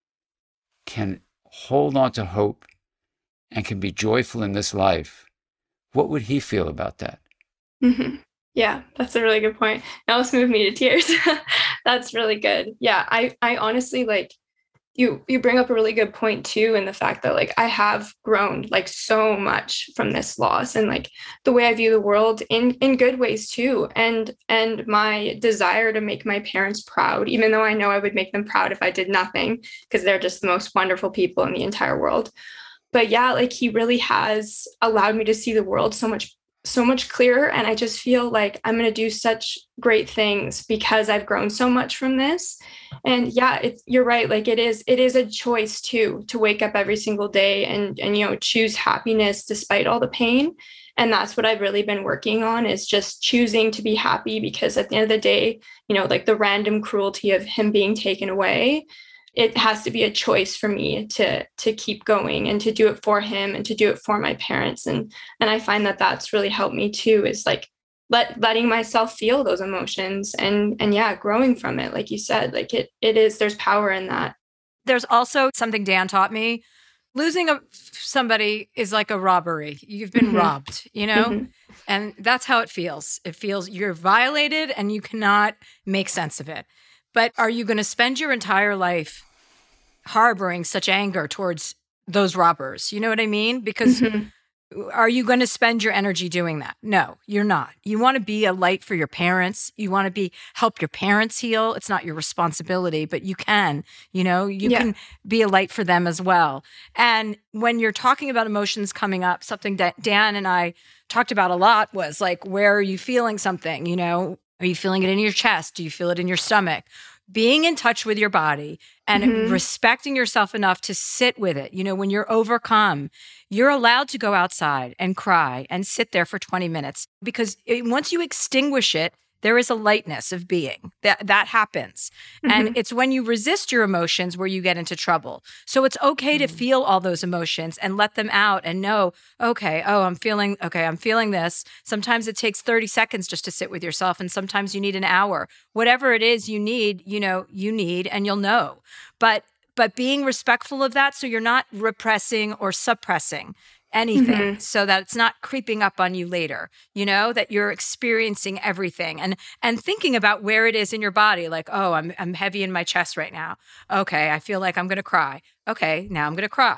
can hold on to hope and can be joyful in this life, what would he feel about that? Mm-hmm. Yeah, that's a really good point. It almost moved me to tears. That's really good. Yeah, I, I honestly, like, you you bring up a really good point too, in the fact that, like, I have grown like so much from this loss, and like the way I view the world in in good ways too, and and my desire to make my parents proud, even though I know I would make them proud if I did nothing, because they're just the most wonderful people in the entire world. But yeah, like, he really has allowed me to see the world so much so much clearer. And I just feel like I'm going to do such great things because I've grown so much from this. And yeah, it's, you're right. Like, it is, it is a choice too, to wake up every single day and, and, you know, choose happiness despite all the pain. And that's what I've really been working on, is just choosing to be happy, because at the end of the day, you know, like the random cruelty of him being taken away, it has to be a choice for me to to keep going and to do it for him and to do it for my parents. And and I find that that's really helped me too, is like let letting myself feel those emotions and and yeah, growing from it. Like you said, like it it is, there's power in that. There's also something Dan taught me. Losing a, somebody is like a robbery. You've been mm-hmm. robbed, you know? Mm-hmm. And that's how it feels. It feels you're violated and you cannot make sense of it. But are you going to spend your entire life harboring such anger towards those robbers? You know what I mean? Because mm-hmm. are you going to spend your energy doing that? No, you're not. You want to be a light for your parents. You want to be help your parents heal. It's not your responsibility, but you can, you know, you yeah. can be a light for them as well. And when you're talking about emotions coming up, something that Dan and I talked about a lot was like, where are you feeling something, you know? Are you feeling it in your chest? Do you feel it in your stomach? Being in touch with your body and mm-hmm. respecting yourself enough to sit with it. You know, when you're overcome, you're allowed to go outside and cry and sit there for twenty minutes, because it, once you extinguish it, there is a lightness of being. That that happens. Mm-hmm. And it's when you resist your emotions where you get into trouble. So it's okay mm-hmm. to feel all those emotions and let them out and know, okay, oh, I'm feeling, okay, I'm feeling this. Sometimes it takes thirty seconds just to sit with yourself, and sometimes you need an hour. Whatever it is you need, you know, you need, and you'll know. But but being respectful of that, so you're not repressing or suppressing anything, mm-hmm. so that it's not creeping up on you later, you know, that you're experiencing everything and and thinking about where it is in your body, like, oh, I'm I'm heavy in my chest right now. Okay, I feel like I'm going to cry. Okay, now I'm going to cry.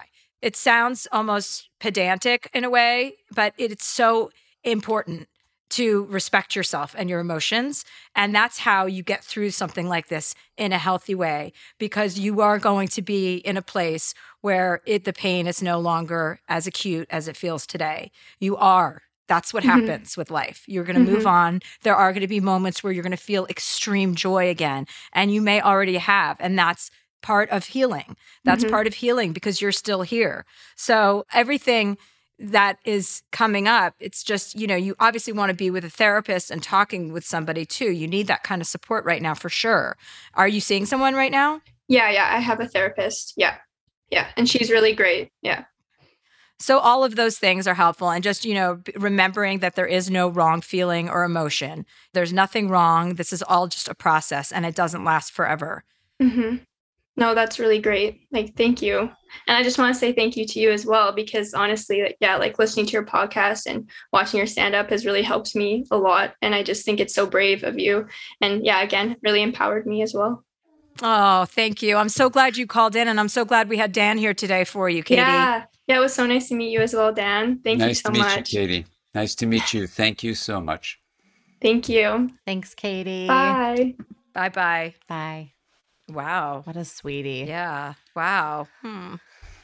It sounds almost pedantic in a way, but it's so important to respect yourself and your emotions. And that's how you get through something like this in a healthy way, because you are going to be in a place where it, the pain is no longer as acute as it feels today. You are. That's what Mhm. happens with life. You're going to move Mhm. on. There are going to be moments where you're going to feel extreme joy again, and you may already have. And that's part of healing. That's Mhm. part of healing because you're still here. So everything that is coming up, it's just, you know, you obviously want to be with a therapist and talking with somebody too. You need that kind of support right now for sure. Are you seeing someone right now? Yeah, yeah, I have a therapist. Yeah. Yeah, and she's really great. Yeah. So all of those things are helpful, and just, you know, b- remembering that there is no wrong feeling or emotion. There's nothing wrong. This is all just a process, and it doesn't last forever. hmm No, that's really great. Like, thank you. And I just want to say thank you to you as well, because honestly, like, yeah, like listening to your podcast and watching your stand up has really helped me a lot. And I just think it's so brave of you. And yeah, again, really empowered me as well. Oh, thank you. I'm so glad you called in, and I'm so glad we had Dan here today for you, Katie. Yeah. Yeah, it was so nice to meet you as well, Dan. Thank nice you so to meet much. you, Katie. Nice to meet you. Thank you so much. Thank you. Thanks, Katie. Bye. Bye-bye. Bye. Wow. What a sweetie. Yeah. Wow. Hmm.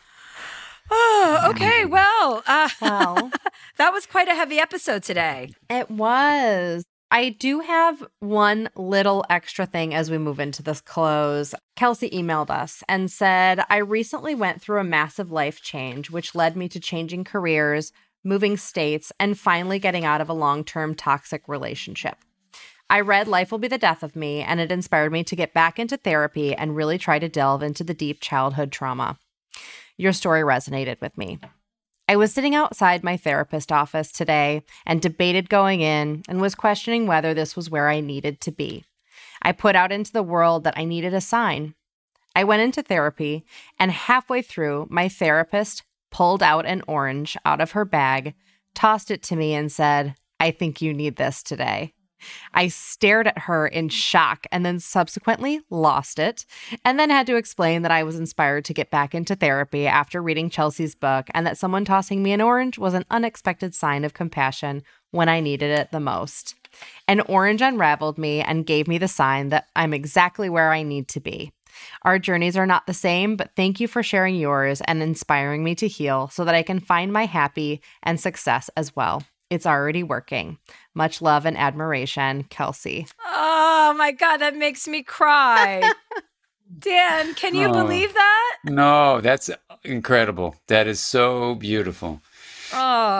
Oh, okay. Well, uh, Well, that was quite a heavy episode today. It was. I do have one little extra thing as we move into this close. Kelsey emailed us and said, I recently went through a massive life change, which led me to changing careers, moving states, and finally getting out of a long-term toxic relationship. I read Life Will Be the Death of Me, and it inspired me to get back into therapy and really try to delve into the deep childhood trauma. Your story resonated with me. I was sitting outside my therapist office today and debated going in and was questioning whether this was where I needed to be. I put out into the world that I needed a sign. I went into therapy, and halfway through, my therapist pulled out an orange out of her bag, tossed it to me, and said, I think you need this today. I stared at her in shock and then subsequently lost it, and then had to explain that I was inspired to get back into therapy after reading Chelsea's book, and that someone tossing me an orange was an unexpected sign of compassion when I needed it the most. An orange unraveled me and gave me the sign that I'm exactly where I need to be. Our journeys are not the same, but thank you for sharing yours and inspiring me to heal so that I can find my happy and success as well. It's already working. Much love and admiration, Kelsey. Oh my God, that makes me cry. Dan, can you Oh. believe that? No, that's incredible. That is so beautiful. Oh.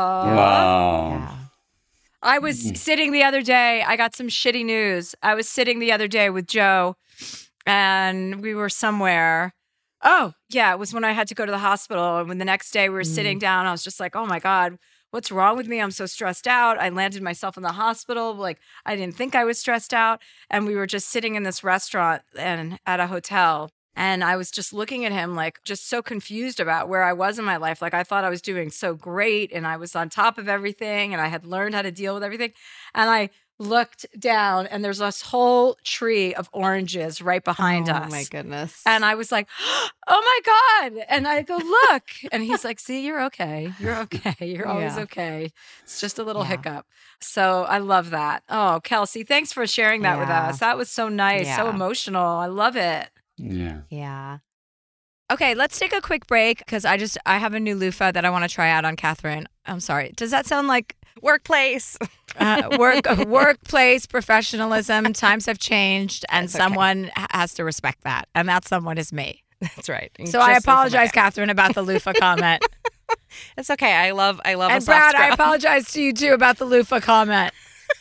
Wow. I was Mm. sitting the other day. I got some shitty news. I was sitting the other day with Joe, and we were somewhere. Oh, yeah, it was when I had to go to the hospital. And when the next day we were Mm. sitting down, I was just like, oh my God, what's wrong with me? I'm so stressed out. I landed myself in the hospital. Like, I didn't think I was stressed out. And we were just sitting in this restaurant and at a hotel. And I was just looking at him, like, just so confused about where I was in my life. Like, I thought I was doing so great and I was on top of everything and I had learned how to deal with everything. And I looked down and there's this whole tree of oranges right behind oh, us. Oh my goodness. And I was like, oh my God. And I go, look. And he's like, see, you're okay. You're okay. You're always Yeah. okay. It's just a little Yeah. hiccup. So I love that. Oh, Kelsey, thanks for sharing that with Yeah. us. That was so nice, so Yeah. emotional. I love it. Yeah. Yeah. Okay, let's take a quick break because I just I have a new loofah that I want to try out on Catherine. I'm sorry. Does that sound like workplace? uh, work workplace professionalism? Times have changed, and That's okay. someone has to respect that, and that someone is me. That's right. So I apologize, Catherine, about the loofah comment. It's okay. I love I love And a soft Brad, I scrub. apologize to you too about the loofah comment.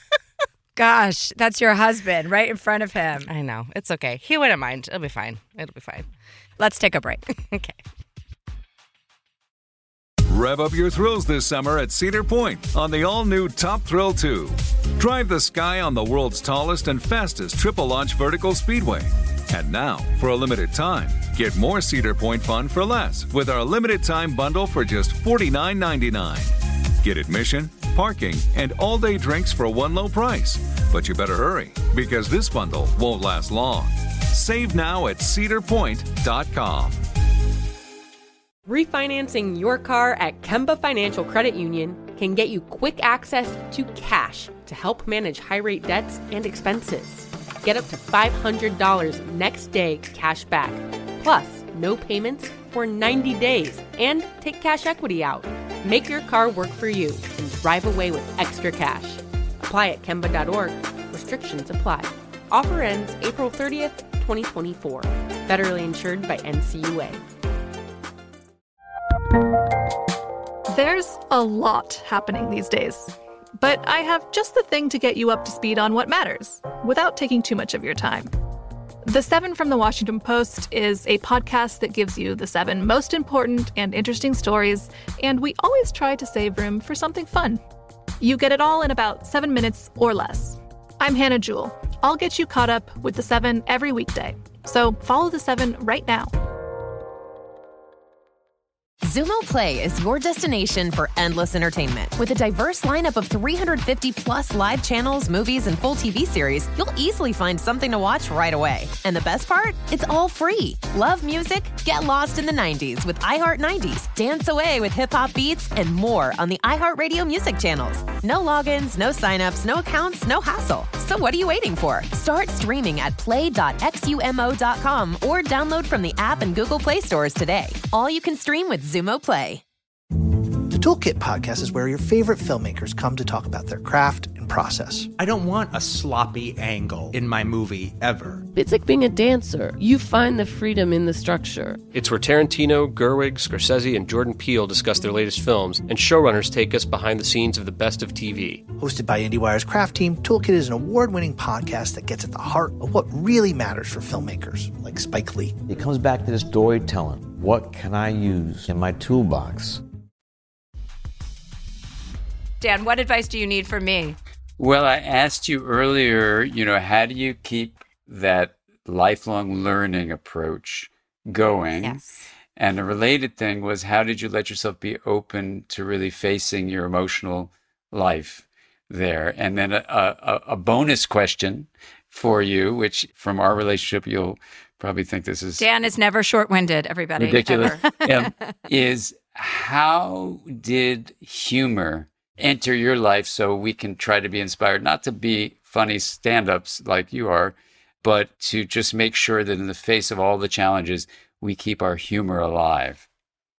Gosh, that's your husband right in front of him. I know. It's okay. He wouldn't mind. It'll be fine. It'll be fine. Let's take a break. Okay. Rev up your thrills this summer at Cedar Point on the all-new Top Thrill two. Drive the sky on the world's tallest and fastest triple-launch vertical speedway. And now, for a limited time, get more Cedar Point fun for less with our limited-time bundle for just forty-nine ninety-nine. Get admission, parking, and all-day drinks for one low price. But you better hurry, because this bundle won't last long. Save now at cedar point dot com. Refinancing your car at Kemba Financial Credit Union can get you quick access to cash to help manage high-rate debts and expenses. Get up to five hundred dollars next day cash back, plus no payments for ninety days, and take cash equity out. Make your car work for you and drive away with extra cash. Apply at Kemba dot org. Restrictions apply. Offer ends April thirtieth, twenty twenty-four. Federally insured by N C U A. There's a lot happening these days, but I have just the thing to get you up to speed on what matters without taking too much of your time. The Seven from the Washington Post is a podcast that gives you the seven most important and interesting stories, and we always try to save room for something fun. You get it all in about seven minutes or less. I'm Hannah Jewell. I'll get you caught up with the seven every weekday. So follow the seven right now. Xumo Play is your destination for endless entertainment. With a diverse lineup of three hundred fifty plus live channels, movies, and full T V series, you'll easily find something to watch right away. And the best part? It's all free. Love music? Get lost in the nineties with iHeart nineties. Dance away with hip-hop beats and more on the iHeartRadio music channels. No logins, no signups, no accounts, no hassle. So what are you waiting for? Start streaming at play dot xumo dot com or download from the app and Google Play stores today. All you can stream with Xumo Play. The Toolkit podcast is where your favorite filmmakers come to talk about their craft and process. I don't want a sloppy angle in my movie ever. It's like being a dancer. You find the freedom in the structure. It's where Tarantino, Gerwig, Scorsese, and Jordan Peele discuss their latest films, and showrunners take us behind the scenes of the best of T V. Hosted by IndieWire's craft team, Toolkit is an award-winning podcast that gets at the heart of what really matters for filmmakers, like Spike Lee. It comes back to the storytelling. What can I use in my toolbox? Dan, what advice do you need from me? Well, I asked you earlier, you know, how do you keep that lifelong learning approach going? Yes. And a related thing was, how did you let yourself be open to really facing your emotional life there? And then a, a, a bonus question for you, which from our relationship, you'll probably think this is... Dan is never short-winded, everybody. Ridiculous. um, is how did humor enter your life so we can try to be inspired, not to be funny stand-ups like you are, but to just make sure that in the face of all the challenges, we keep our humor alive?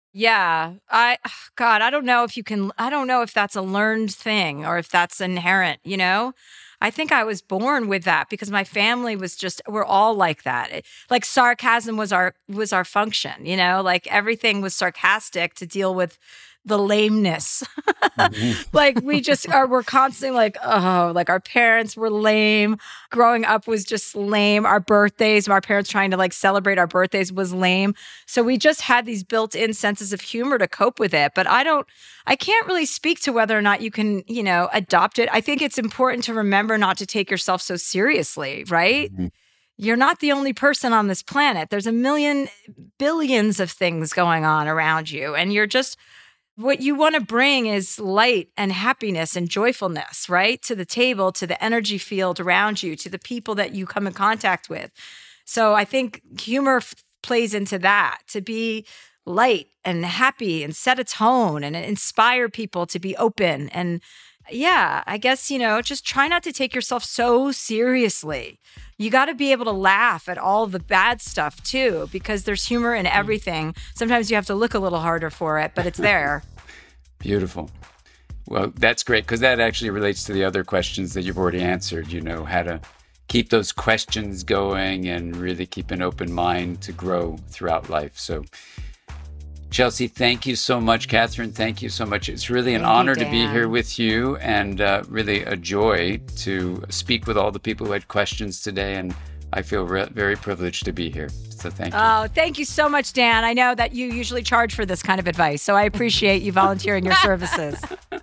Yeah. I, God, I don't know if you can, I don't know if that's a learned thing or if that's inherent, you know? I think I was born with that because my family was just, we're all like that. It, like sarcasm was our, was our function, you know, like everything was sarcastic to deal with the lameness. Mm-hmm. Like we just are, we're constantly like, oh, like our parents were lame. Growing up was just lame. Our birthdays, our parents trying to like celebrate our birthdays was lame. So we just had these built-in senses of humor to cope with it. But I don't, I can't really speak to whether or not you can, you know, adopt it. I think it's important to remember not to take yourself so seriously, right? Mm-hmm. You're not the only person on this planet. There's a million, billions of things going on around you. And you're just, what you want to bring is light and happiness and joyfulness, right? To the table, to the energy field around you, to the people that you come in contact with. So I think humor f- plays into that, to be light and happy and set a tone and inspire people to be open. And yeah, I guess, you know, just try not to take yourself so seriously. You got to be able to laugh at all the bad stuff too, because there's humor in everything. Sometimes you have to look a little harder for it, but it's there. Beautiful. Well, that's great, because that actually relates to the other questions that you've already answered, you know, how to keep those questions going and really keep an open mind to grow throughout life. So Chelsea, thank you so much. Catherine, thank you so much. It's really an thank honor you, to be here with you, and uh, really a joy to speak with all the people who had questions today. And I feel re- very privileged to be here. So thank you. Oh, thank you so much, Dan. I know that you usually charge for this kind of advice, so I appreciate you volunteering your services.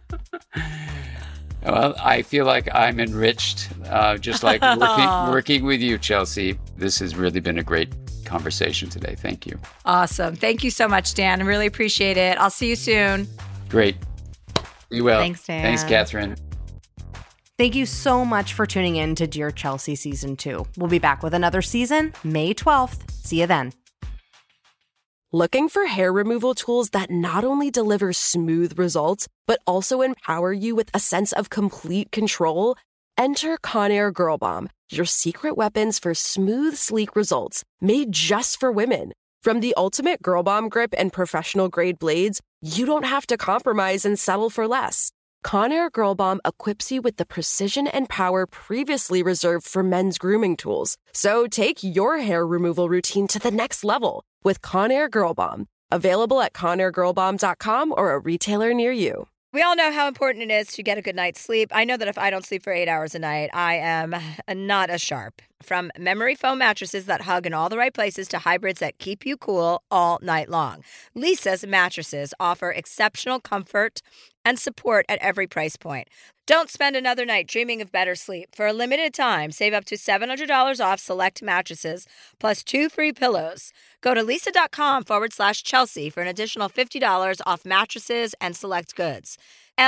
Well, I feel like I'm enriched, uh, just like working, working with you, Chelsea. This has really been a great conversation today. Thank you. Awesome. Thank you so much, Dan. I really appreciate it. I'll see you soon. Great. You will. Thanks, Dan. Thanks, Catherine. Thank you so much for tuning in to Dear Chelsea Season two. We'll be back with another season May twelfth. See you then. Looking for hair removal tools that not only deliver smooth results, but also empower you with a sense of complete control? Enter Conair Girl Bomb, your secret weapons for smooth, sleek results, made just for women. From the ultimate Girl Bomb grip and professional-grade blades, you don't have to compromise and settle for less. Conair Girl Bomb equips you with the precision and power previously reserved for men's grooming tools. So take your hair removal routine to the next level with Conair Girl Bomb. Available at conair girl bomb dot com or a retailer near you. We all know how important it is to get a good night's sleep. I know that if I don't sleep for eight hours a night, I am not as sharp. From memory foam mattresses that hug in all the right places to hybrids that keep you cool all night long, Leesa's mattresses offer exceptional comfort and support at every price point. Don't spend another night dreaming of better sleep. For a limited time, save up to seven hundred dollars off select mattresses plus two free pillows. Go to leesa.com forward slash Chelsea for an additional fifty dollars off mattresses and select goods.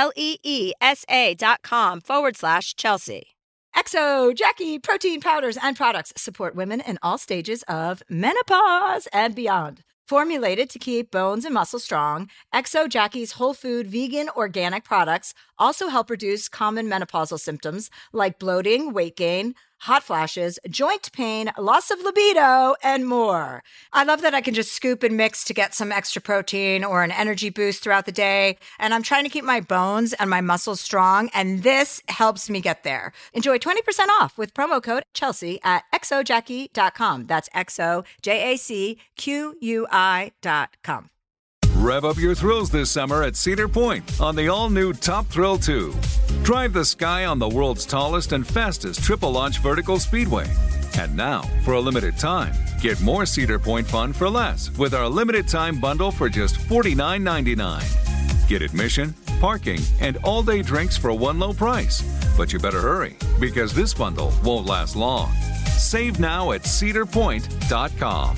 L-E-E-S-A dot com forward slash Chelsea. X O, Jackie, protein powders and products support women in all stages of menopause and beyond. Formulated to keep bones and muscles strong, X O Jackie's whole food vegan organic products also help reduce common menopausal symptoms like bloating, weight gain, hot flashes, joint pain, loss of libido, and more. I love that I can just scoop and mix to get some extra protein or an energy boost throughout the day. And I'm trying to keep my bones and my muscles strong, and this helps me get there. Enjoy twenty percent off with promo code Chelsea at x o jackie dot com. That's X O J A C Q U I dot com. Rev up your thrills this summer at Cedar Point on the all-new Top Thrill two. Drive the sky on the world's tallest and fastest triple-launch vertical speedway. And now, for a limited time, get more Cedar Point fun for less with our limited-time bundle for just forty-nine ninety-nine. Get admission, parking, and all-day drinks for one low price. But you better hurry, because this bundle won't last long. Save now at cedar point dot com.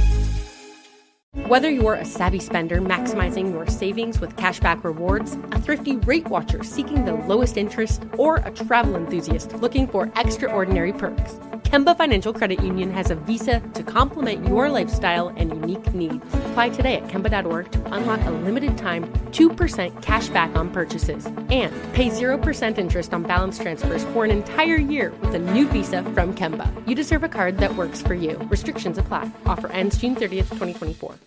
Whether you're a savvy spender maximizing your savings with cashback rewards, a thrifty rate watcher seeking the lowest interest, or a travel enthusiast looking for extraordinary perks, Kemba Financial Credit Union has a visa to complement your lifestyle and unique needs. Apply today at kemba dot org to unlock a limited time two percent cash back on purchases and pay zero percent interest on balance transfers for an entire year with a new visa from Kemba. You deserve a card that works for you. Restrictions apply. Offer ends June thirtieth, twenty twenty-four.